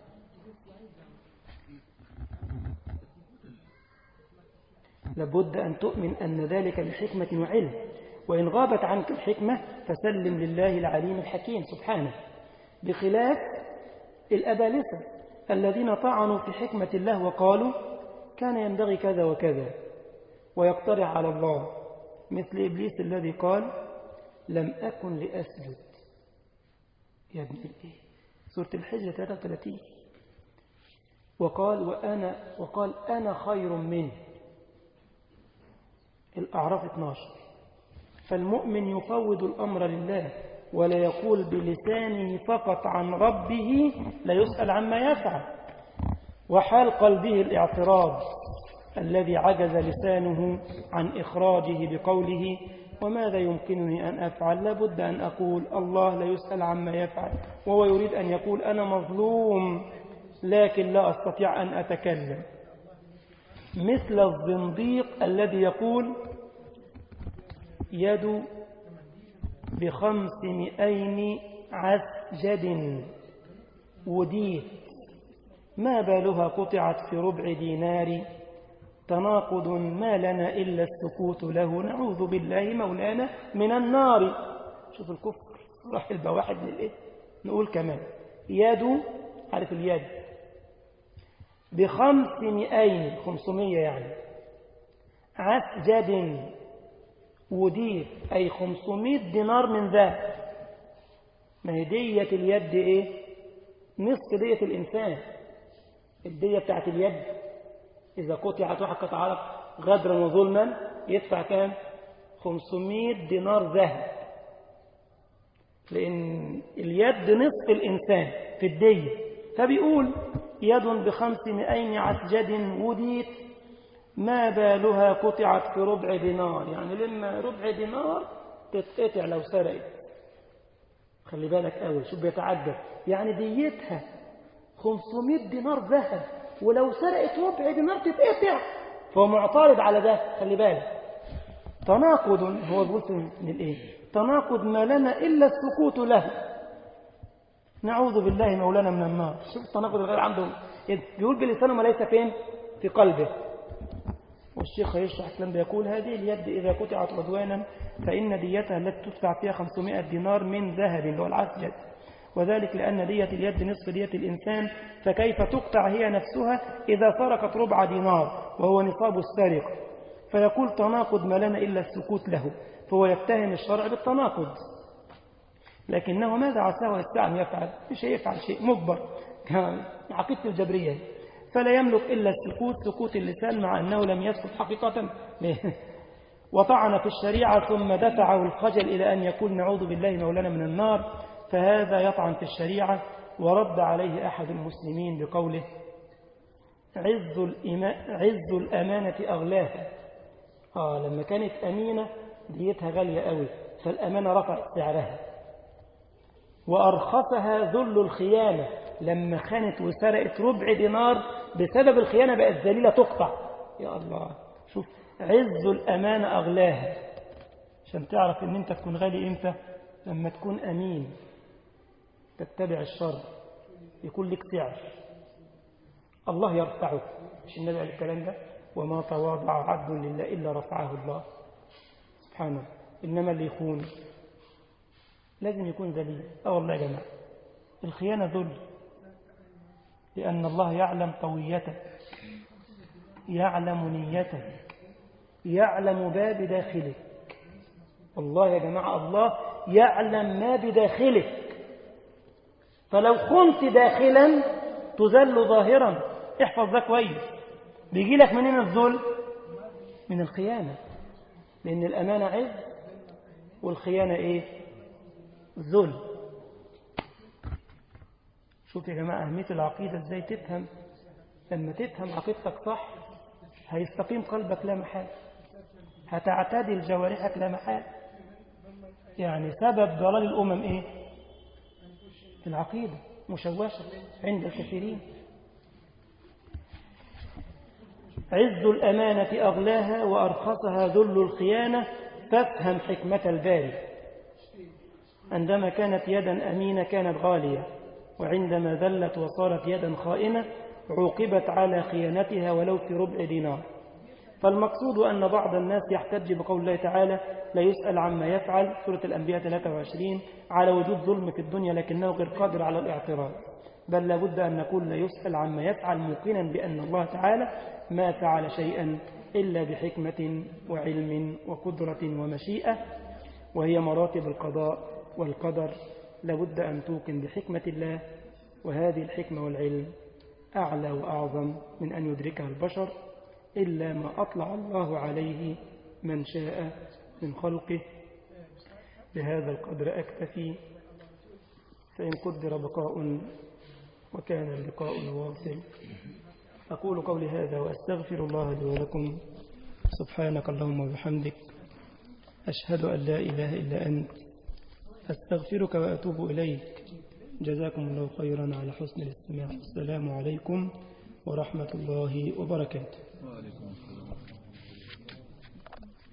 S1: لابد أن تؤمن أن ذلك بحكمة وعلم، وإن غابت عنك الحكمة فسلم لله العليم الحكيم سبحانه. بخلاف الأبالسة الذين طعنوا في حكمة الله وقالوا كان ينبغي كذا وكذا ويقترح على الله، مثل إبليس الذي قال لم أكن لأسجد. يا ابن الإيه، سورة الحجة 33. وقال أنا خير منه، الأعراف 12. فالمؤمن يفوض الأمر لله ولا يقول بلسانه فقط عن ربه، لا يسأل عما يفعل. وحال قلبه الاعتراض الذي عجز لسانه عن إخراجه بقوله وماذا يمكنني أن أفعل. لابد أن أقول الله لا يسأل عما يفعل، وهو يريد أن يقول أنا مظلوم لكن لا أستطيع أن أتكلم. مثل الزنديق الذي يقول يد ب500 عسجد وديت ما بالها قطعت في ربع دينار، تناقض ما لنا إلا السكوت له، نعوذ بالله مولانا من النار. شوف الكفر راح البواحد من الإيه. نقول كمان يد عارف اليد، ب500 500 يعني عسجد وديت، أي 500 دينار من ذهب. ما هي دية اليد إيه؟ نصف دية الإنسان. الدية بتاعت اليد إذا قطعت واحد قطع لك غدرا وظلما يدفع كام؟ 500 دينار ذهب، لأن اليد نصف الإنسان في الدية. فبيقول يد ب500 عسجد وديت ما بالها قطعت في ربع دينار، يعني لما ربع دينار تتقطع لو سرقت. خلي بالك أول، شوف بيتعجب، يعني ديتها 500 دينار ذهب ولو سرقت ربع دينار تتقطع. فهو معترض على ده. خلي بالك تناقض، هو بيقول من الإيه؟ تناقض ما لنا إلا السكوت له. نعوذ بالله مولانا من النار. شوف التناقض الغير عنده، بيقول بلسانه ما ليس فين في قلبه. والشيخ يشرح الكلام ده يقول هذه اليد إذا قطعت عدوانا فإن ديتها التي تدفع فيها 500 دينار من ذهب اللي هو العسجد، وذلك لأن دية اليد نصف دية الإنسان، فكيف تقطع هي نفسها إذا سرقت ربع دينار وهو نصاب السارق؟ فيقول تناقض ما لنا إلا السكوت له، فهو يتهم الشرع بالتناقض، لكنه ماذا عساه يستطيع أن يفعل؟ مش هيفعل شيء، مجبر عقيدة الجبرية. فلا يملك إلا السكوت، سكوت اللسان، مع أنه لم يسكت حقيقة. وطعن في الشريعة ثم دفعه الخجل إلى أن يقول نعوذ بالله مولانا من النار، فهذا يطعن في الشريعة. ورد عليه أحد المسلمين بقوله عز الأمانة أغلاها. لما كانت أمينة ديتها غالية قوي، فالأمانة رفعت سعرها. وأرخصها ذل الخيانة، لما خانت وسرقت ربع دينار بسبب الخيانة بقت ذليلة تقطع. يا الله، شوف عز الأمانة أغلاها، عشان تعرف ان انت تكون غالي امتى؟ لما تكون أمين، تتبع الشر، يكون لك سعر، الله يرفعه. مش النبي قال الكلام ده؟ وما تواضع عبد لله إلا رفعه الله سبحانه. إنما اللي يخون لازم يكون ذليل. والله يا جماعة الخيانة ذل، لأن الله يعلم طويتك، يعلم نيتك، يعلم ما بداخلك. والله يا جماعة الله يعلم ما بداخلك، فلو خنت داخلا تذل ظاهرا. احفظ ده كويس. بيجي لك منين الذل؟ من الخيانة، لأن الأمانة عز والخيانة إيه؟ ذل. شوف يا جماعة أهمية العقيدة إزاي تفهم. لما تفهم عقيدتك صح هيستقيم قلبك لا محال، هتعتدل جوارحك لا محال. يعني سبب ضلال الأمم إيه؟ العقيدة مشوشة عند الكثيرين. عز الأمانة أغلاها وأرخصها ذل الخيانة. فافهم حكمة الباري. عندما كانت يدا أمينة كانت غالية، وعندما ذلت وصارت يدا خائنة عوقبت على خيانتها ولو في ربع دينار. فالمقصود أن بعض الناس يحتج بقول الله تعالى لا يسأل عما يفعل، سورة الأنبياء 23، على وجود ظلم في الدنيا لكنه غير قادر على الاعتراض، بل لابد أن نقول لا يسأل عما يفعل موقنا بأن الله تعالى ما فعل شيئا إلا بحكمة وعلم وقدرة ومشيئة، وهي مراتب القضاء والقدر. لابد أن توقن بحكمة الله، وهذه الحكمة والعلم أعلى وأعظم من أن يدركها البشر إلا ما أطلع الله عليه من شاء من خلقه. بهذا القدر أكتفي، فإن قدر بقاء وكان اللقاء واصل. أقول قولي هذا وأستغفر الله لي ولكم. سبحانك اللهم وبحمدك، أشهد أن لا إله إلا أنت، أستغفرك وأتوب إليك. جزاكم الله خيرا على حسن الاستماع. السلام عليكم ورحمة الله وبركاته.